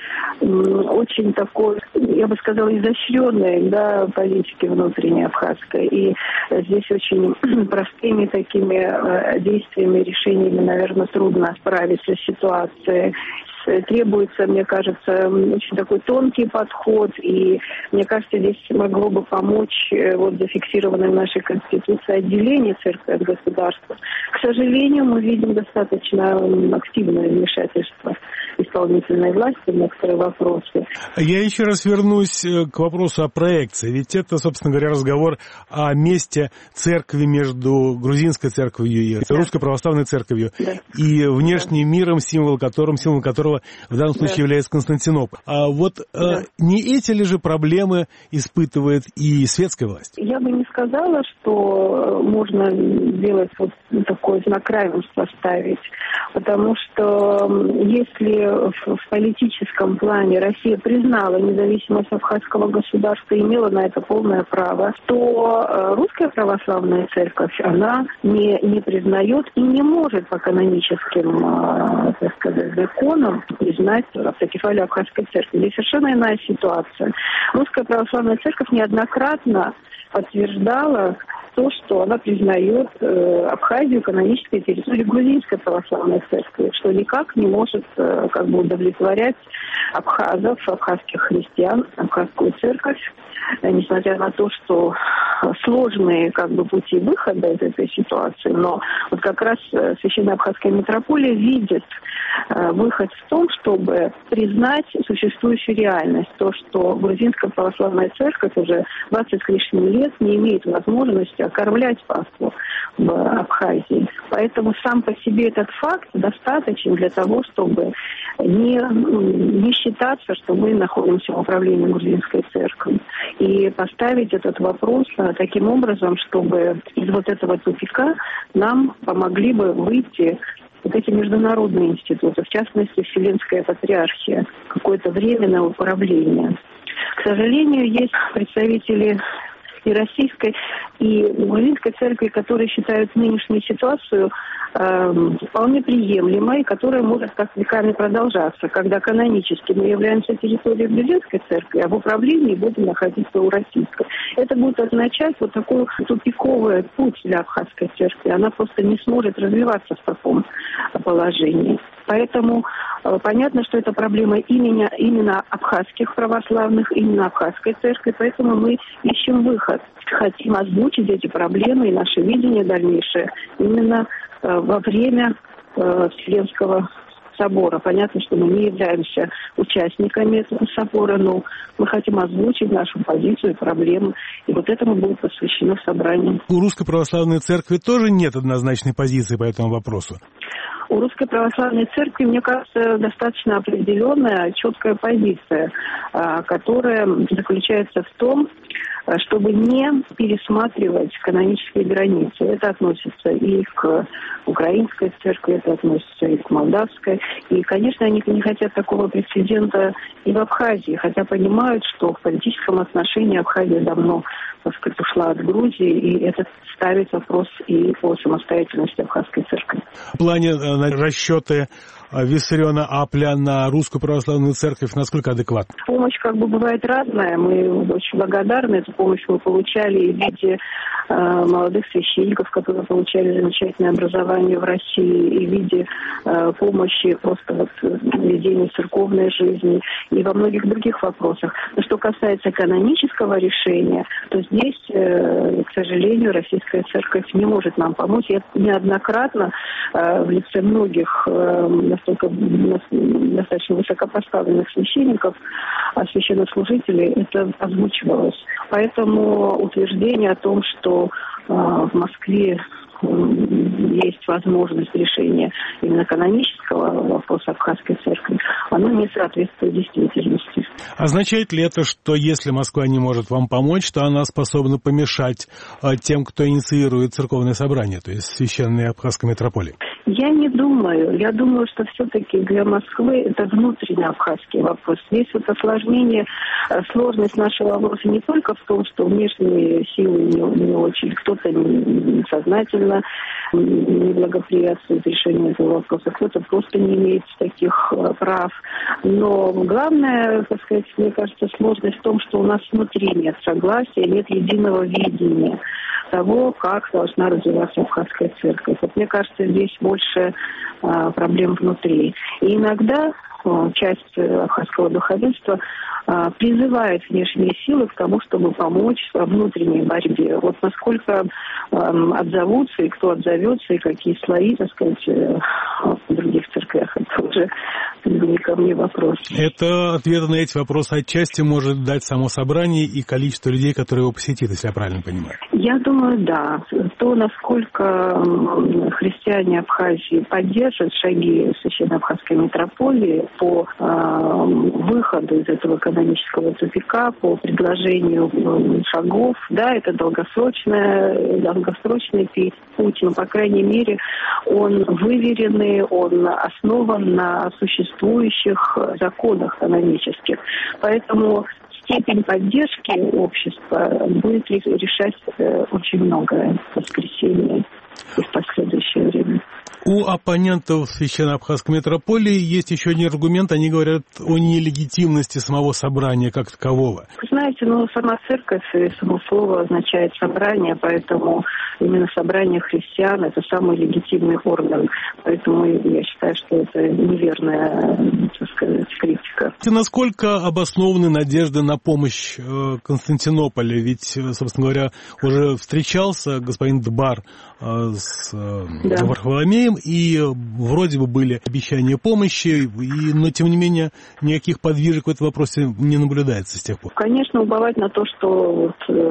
очень такой, я бы сказала, изощренной политики внутренней абхазской. И здесь очень простыми такими действиями, решениями, наверное, трудно справиться с ситуацией. Требуется, мне кажется, очень такой тонкий подход, и мне кажется, здесь могло бы помочь зафиксированное в нашей Конституции отделение церкви от государства. К сожалению, мы видим достаточно активное вмешательство исполнительной власти в некоторые вопросы. Я еще раз вернусь к вопросу о проекции. Ведь это, собственно говоря, разговор о месте церкви между грузинской церковью и русской православной церковью и внешним миром, символ которого в данном случае является Константинополь. А не эти ли же проблемы испытывает и светская власть? Я бы не сказала, что можно сделать такое знак равенства ставить, потому что если в политическом плане Россия признала независимость абхазского государства и имела на это полное право, то русская православная церковь, она не признает и не может по каноническим, так сказать, законам признать автокефалию Абхазской церкви. Здесь совершенно иная ситуация. Русская православная церковь неоднократно подтверждала то, что она признает Абхазию канонической территорией грузинской православной церкви, что никак не может удовлетворять абхазов, абхазских христиан, абхазскую церковь, несмотря на то, что сложные пути выхода из этой ситуации, но как раз Священно-Абхазская митрополия видит выход в том, чтобы признать существующую реальность, то, что грузинская православная церковь уже 20 с лишним лет не имеет возможности окормлять паству в Абхазии. Поэтому сам по себе этот факт достаточен для того, чтобы не считаться, что мы находимся в управлении грузинской церкви. И поставить этот вопрос таким образом, чтобы из вот этого тупика нам помогли бы выйти вот эти международные институты, в частности, Вселенская Патриархия, какое-то временное управление. К сожалению, есть представители и российской, и грузинской церкви, которые считают нынешнюю ситуацию вполне приемлемой, которая может как веками продолжаться, когда канонически мы являемся территорией грузинской церкви, а в управлении будем находиться у российской. Это будет означать вот такой тупиковый путь для абхазской церкви. Она просто не сможет развиваться в таком положении. Поэтому понятно, что это проблема именно абхазских православных, именно абхазской церкви, поэтому мы ищем выход. Хотим озвучить эти проблемы и наше видение дальнейшее именно во время Вселенского собора. Понятно, что мы не являемся участниками этого собора, но мы хотим озвучить нашу позицию и проблемы, и вот этому будет посвящено собрание. У Русской Православной Церкви тоже нет однозначной позиции по этому вопросу? У Русской Православной Церкви, мне кажется, достаточно определенная, четкая позиция, которая заключается в том, чтобы не пересматривать канонические границы. Это относится и к украинской церкви, это относится и к молдавской. И, конечно, они не хотят такого прецедента и в Абхазии, хотя понимают, что в политическом отношении Абхазия давно, так сказать, ушла от Грузии, и это ставит вопрос и по самостоятельности Абхазской церкви. В плане расчеты Виссариона Апля на Русскую Православную Церковь насколько адекватна? Помощь как бы бывает разная. Мы очень благодарны. Эту помощь мы получали и в виде молодых священников, которые получали замечательное образование в России, и в виде помощи просто вот ведения церковной жизни, и во многих других вопросах. Но что касается канонического решения, то здесь, к сожалению, Российская Церковь не может нам помочь. Я неоднократно в лице многих достаточно высокопоставленных священников, священнослужителей, это озвучивалось. Поэтому утверждение о том, что в Москве есть возможность решения именно канонического вопроса Абхазской церкви, оно не соответствует действительности. Означает ли это, что если Москва не может вам помочь, то она способна помешать тем, кто инициирует церковное собрание, то есть священной абхазской митрополии? Я не думаю. Я думаю, что все-таки для Москвы это внутренний абхазский вопрос. Здесь вот осложнение, сложность нашего вопроса не только в том, что внешние силы не очень, кто-то несознательно не благоприятствует решению этого вопроса, кто-то просто не имеет таких прав. Но главное, так сказать, мне кажется, сложность в том, что у нас внутри нет согласия, нет единого видения того, как должна развиваться Абхазская церковь. Вот мне кажется, здесь больше проблем внутри. И иногда часть абхазского духовенства призывает внешние силы к тому, чтобы помочь внутренней борьбе. Вот насколько отзовутся и кто отзовется, и какие слои, так сказать, в других церквях, это уже не ко мне вопрос. Это ответы на эти вопросы отчасти может дать само собрание и количество людей, которые его посетят, если я правильно понимаю. Я думаю, да. То, насколько христиане Абхазии поддержат шаги Священной Абхазской митрополии по выходу из этого канонического тупика, по предложению шагов, да, это долгосрочный путь, но, по крайней мере, он выверенный, он основан на существующих законах канонических. Поэтому степень поддержки общества будет решать очень многое в воскресенье и в последующее время. У оппонентов Священной Абхазской митрополии есть еще один аргумент. Они говорят о нелегитимности самого собрания как такового. Знаете, сама церковь и само слово означает собрание, поэтому именно собрание христиан – это самый легитимный орган. Поэтому я считаю, что это неверная, так сказать, критика. Насколько обоснованы надежды на помощь Константинополя? Ведь, собственно говоря, уже встречался господин Дбар с Варфоломеем, и вроде бы были обещания помощи, но, тем не менее, никаких подвижек в этом вопросе не наблюдается с тех пор. Конечно, уповать на то, что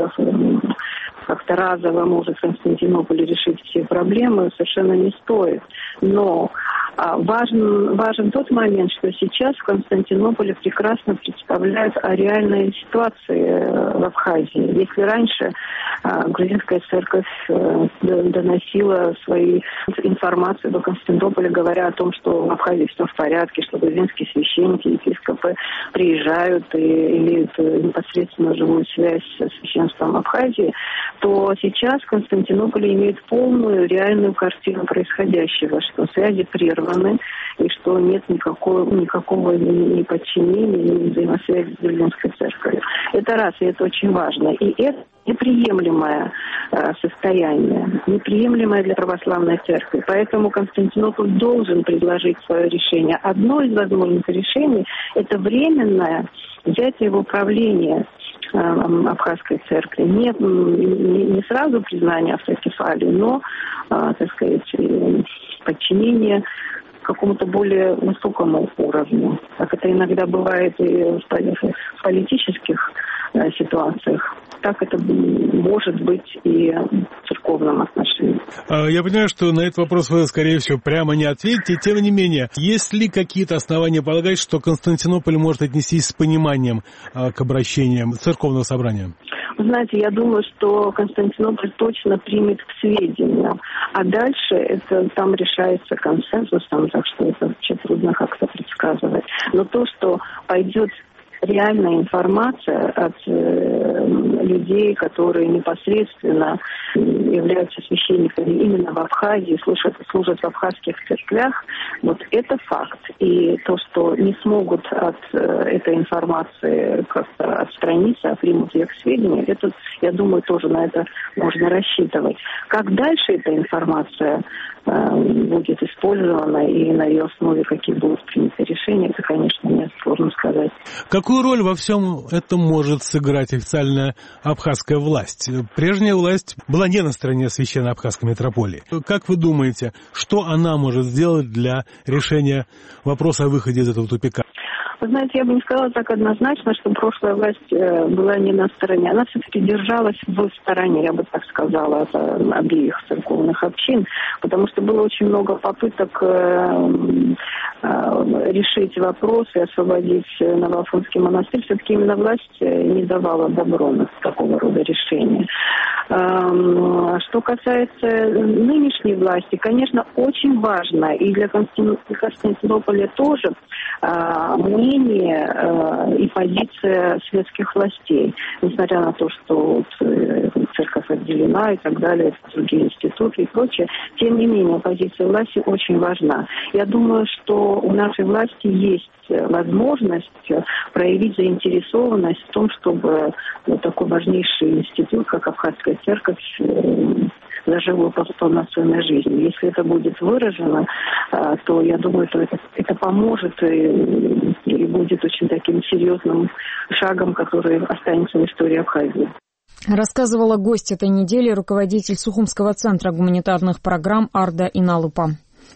как-то разово может Константинополь решить все проблемы, совершенно не стоит. Но Важен тот момент, что сейчас в Константинополе прекрасно представляют о реальной ситуации в Абхазии. Если раньше грузинская церковь доносила свою информацию до Константинополя, говоря о том, что в Абхазии все в порядке, что грузинские священники, епископы приезжают и имеют непосредственно живую связь со священством Абхазии, то сейчас в Константинополе имеют полную реальную картину происходящего, что связи прерваны и что нет никакого ни подчинения, ни взаимосвязи с Грузинской церковью. Это раз, и это очень важно. И это неприемлемое состояние, неприемлемое для православной церкви. Поэтому Константинополь должен предложить свое решение. Одно из возможных решений – это временное взятие в управление Абхазской церкви. Не сразу признание автокефалии, но, так сказать, подчинение какому-то более высокому уровню. Как это иногда бывает и в политических ситуациях, так это может быть и в церковном отношении. Я понимаю, что на этот вопрос вы, скорее всего, прямо не ответите. Тем не менее, есть ли какие-то основания полагать, что Константинополь может отнестись с пониманием к обращениям церковного собрания? Вы знаете, я думаю, что Константинополь точно примет к сведению. А дальше это там решается консенсусом, так что это вообще трудно как-то предсказывать. Но то, что пойдет реальная информация от людей, которые непосредственно являются священниками именно в Абхазии, служат в абхазских церквях, вот это факт. И то, что не смогут от этой информации как-то отстраниться, а примут ее к сведению, это, я думаю, тоже на это можно рассчитывать. Как дальше эта информация будет использована и на ее основе какие будут приняты решения, это, конечно, мне сложно сказать. Какую роль во всем этом может сыграть официальная абхазская власть? Прежняя власть была не на стороне священной абхазской митрополии. Как вы думаете, что она может сделать для решения вопроса о выходе из этого тупика? Вы знаете, я бы не сказала так однозначно, что прошлая власть была не на стороне. Она все-таки держалась в стороне, я бы так сказала, от обеих церковных общин, потому что было очень много попыток решить вопрос и освободить Новоафонский монастырь. Все-таки именно власть не давала добро на такого рода решения. Что касается нынешней власти, конечно, очень важно, и для Константинополя тоже, мнение и позиция светских властей. Несмотря на то, что церковь отделена и так далее, другие институты и прочее, тем не менее позиция власти очень важна. Я думаю, что у нашей власти есть возможность проявить заинтересованность в том, чтобы вот такой важнейший институт, как Абхазская церковь, зажила полноценной жизнью. Если это будет выражено, то я думаю, что это поможет и будет очень таким серьезным шагом, который останется в истории Абхазии. Рассказывала гость этой недели руководитель Сухумского центра гуманитарных программ Арда Иналупа.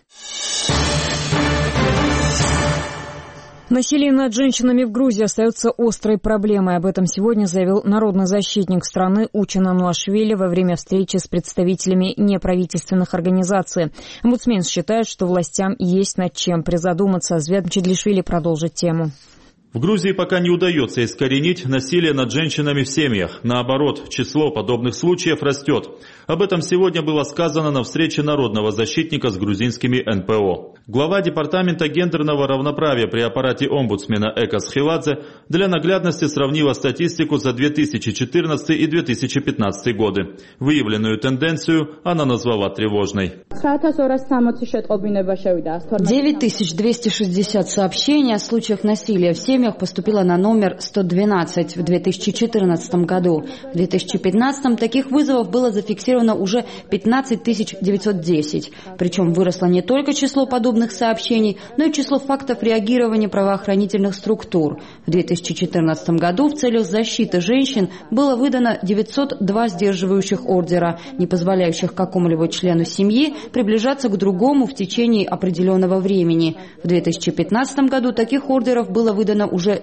Насилие над женщинами в Грузии остается острой проблемой. Об этом сегодня заявил народный защитник страны Учен Ануашвили во время встречи с представителями неправительственных организаций. Омбудсмен считает, что властям есть над чем призадуматься. Звят Чедлишвили продолжит тему. В Грузии пока не удается искоренить насилие над женщинами в семьях. Наоборот, число подобных случаев растет. Об этом сегодня было сказано на встрече народного защитника с грузинскими НПО. Глава департамента гендерного равноправия при аппарате омбудсмена Экас Хиладзе для наглядности сравнила статистику за 2014 и 2015 годы. Выявленную тенденцию она назвала тревожной. 9260 сообщений о случаях насилия в семьях поступило на номер 112 в 2014 году. В 2015 таких вызовов было зафиксировано уже 15 910. Причем выросло не только число подобных сообщений, но и число фактов реагирования правоохранительных структур. В 2014 году в целях защиты женщин было выдано 902 сдерживающих ордера, не позволяющих какому-либо члену семьи приближаться к другому в течение определенного времени. В 2015 году таких ордеров было выдано уже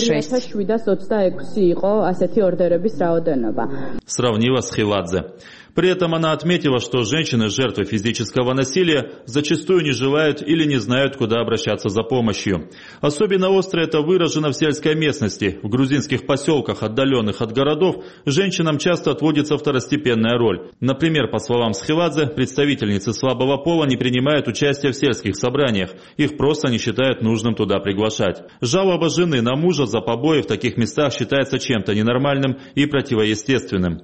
2726. Сравнила с Хиладзе. При этом она отметила, что женщины, жертвы физического насилия, зачастую не желают или не знают, куда обращаться за помощью. Особенно остро это выражено в сельской местности. В грузинских поселках, отдаленных от городов, женщинам часто отводится второстепенная роль. Например, по словам Схивадзе, представительницы слабого пола не принимают участие в сельских собраниях. Их просто не считают нужным туда приглашать. Жалоба жены на мужа за побои в таких местах считается чем-то ненормальным и противоестественным.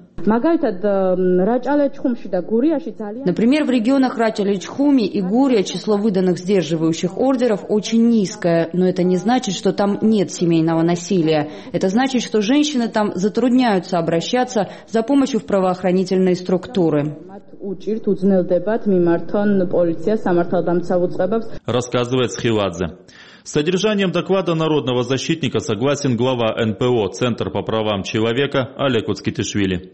Например, в регионах Рачаличхуми и Гурия число выданных сдерживающих ордеров очень низкое, но это не значит, что там нет семейного насилия. Это значит, что женщины там затрудняются обращаться за помощью в правоохранительные структуры. Рассказывает Схивадзе. С содержанием доклада народного защитника согласен глава НПО «Центр по правам человека» Олег Уцкитишвили.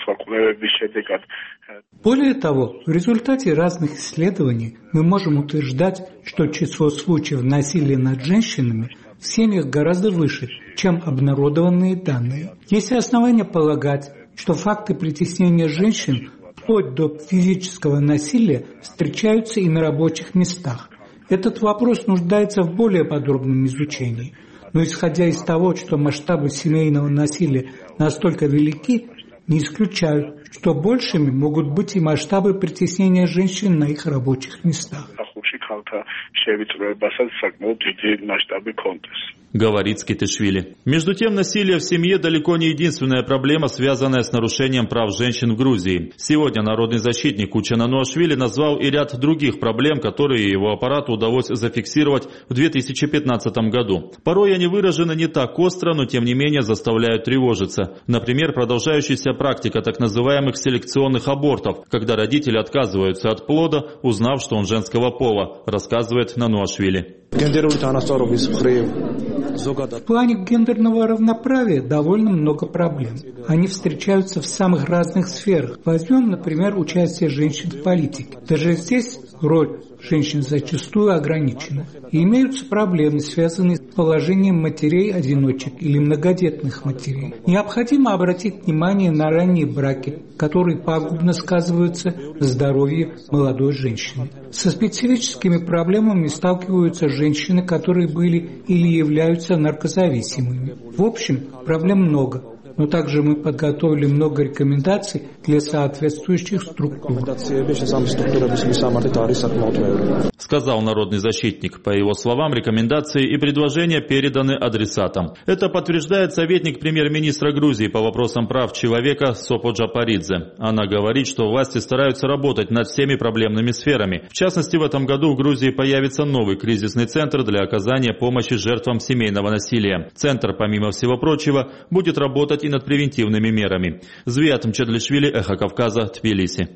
Более того, в результате разных исследований мы можем утверждать, что число случаев насилия над женщинами в семьях гораздо выше, чем обнародованные данные. Есть основания полагать, что факты притеснения женщин вплоть до физического насилия встречаются и на рабочих местах. Этот вопрос нуждается в более подробном изучении. Но исходя из того, что масштабы семейного насилия настолько велики, не исключаю, что большими могут быть и масштабы притеснения женщин на их рабочих местах. Говорит Скитишвили. Между тем, насилие в семье далеко не единственная проблема, связанная с нарушением прав женщин в Грузии. Сегодня народный защитник Учен Ануашвили назвал и ряд других проблем, которые его аппарату удалось зафиксировать в 2015 году. Порой они выражены не так остро, но тем не менее заставляют тревожиться. Например, продолжающаяся практика так называемых селекционных абортов, когда родители отказываются от плода, узнав, что он женского пола, рассказывает Нануашвили. В плане гендерного равноправия довольно много проблем. Они встречаются в самых разных сферах. Возьмем, например, участие женщин в политике. Даже здесь роль женщин зачастую ограничена. И имеются проблемы, связанные с положением матерей-одиночек или многодетных матерей. Необходимо обратить внимание на ранние браки, которые пагубно сказываются на здоровье молодой женщины. Со специфическими проблемами сталкиваются женщины, которые были или являются наркозависимыми. В общем, проблем много. Но также мы подготовили много рекомендаций для соответствующих структур. Сказал народный защитник. По его словам, рекомендации и предложения переданы адресатам. Это подтверждает советник премьер-министра Грузии по вопросам прав человека Сопо Джапаридзе. Она говорит, что власти стараются работать над всеми проблемными сферами. В частности, в этом году в Грузии появится новый кризисный центр для оказания помощи жертвам семейного насилия. Центр, помимо всего прочего, будет работать и над превентивными мерами. Звиат Мчедлишвили, Эхо Кавказа, Тбилиси.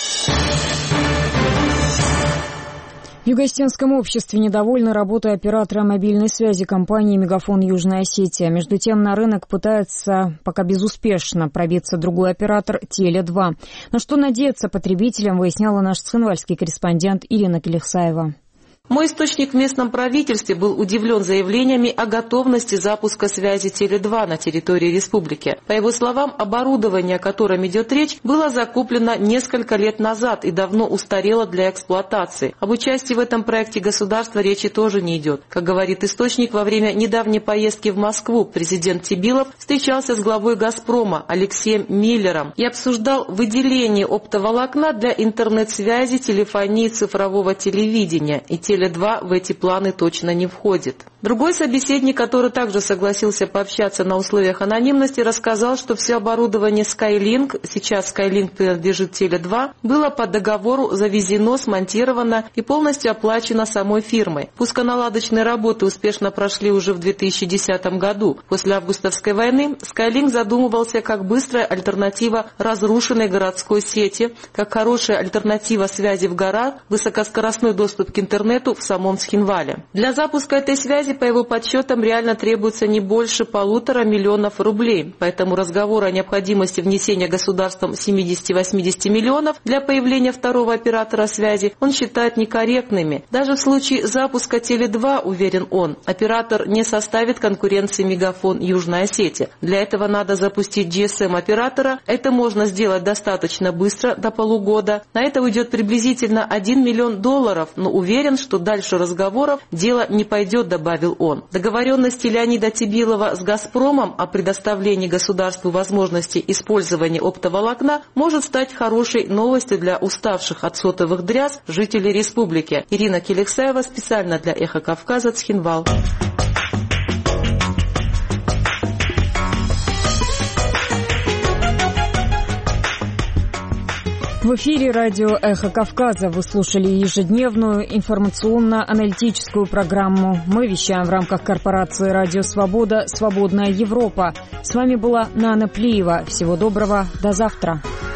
В Юго-Осетинском обществе недовольны работой оператора мобильной связи компании «Мегафон Южная Осетия». Между тем, на рынок пытается пока безуспешно пробиться другой оператор «Теле2». На что надеяться потребителям, выясняла наш цхинвальский корреспондент Ирина Келихсаева. Мой источник в местном правительстве был удивлен заявлениями о готовности запуска связи Теле2 на территории республики. По его словам, оборудование, о котором идет речь, было закуплено несколько лет назад и давно устарело для эксплуатации. Об участии в этом проекте государства речи тоже не идет. Как говорит источник, во время недавней поездки в Москву президент Тибилов встречался с главой «Газпрома» Алексеем Миллером и обсуждал выделение оптоволокна для интернет-связи, телефонии, цифрового телевидения. И Теле2 в эти планы точно не входит. Другой собеседник, который также согласился пообщаться на условиях анонимности, рассказал, что все оборудование Skylink, сейчас Skylink принадлежит Теле2, было по договору завезено, смонтировано и полностью оплачено самой фирмой. Пусконаладочные работы успешно прошли уже в 2010 году. После августовской войны Skylink задумывался как быстрая альтернатива разрушенной городской сети, как хорошая альтернатива связи в горах, высокоскоростной доступ к интернету интернету в самом Цхинвале. Для запуска этой связи, по его подсчетам, реально требуется не больше 1,5 миллиона рублей. Поэтому разговоры о необходимости внесения государством 70-80 миллионов для появления второго оператора связи он считает некорректными. Даже в случае запуска Теле2, уверен он, оператор не составит конкуренции Мегафон Южной Осетии. Для этого надо запустить GSM-оператора. Это можно сделать достаточно быстро, до полугода. На это уйдет приблизительно $1 миллион, но уверен, что дальше разговоров дело не пойдет, добавил он. Договоренности Леонида Тибилова с «Газпромом» о предоставлении государству возможности использования оптоволокна может стать хорошей новостью для уставших от сотовых дрязг жителей республики. Ирина Келексаева специально для «Эхо Кавказа», Цхинвал. В эфире радио «Эхо Кавказа». Вы слушали ежедневную информационно-аналитическую программу. Мы вещаем в рамках корпорации «Радио Свобода. Свободная Европа». С вами была Нана Плиева. Всего доброго. До завтра.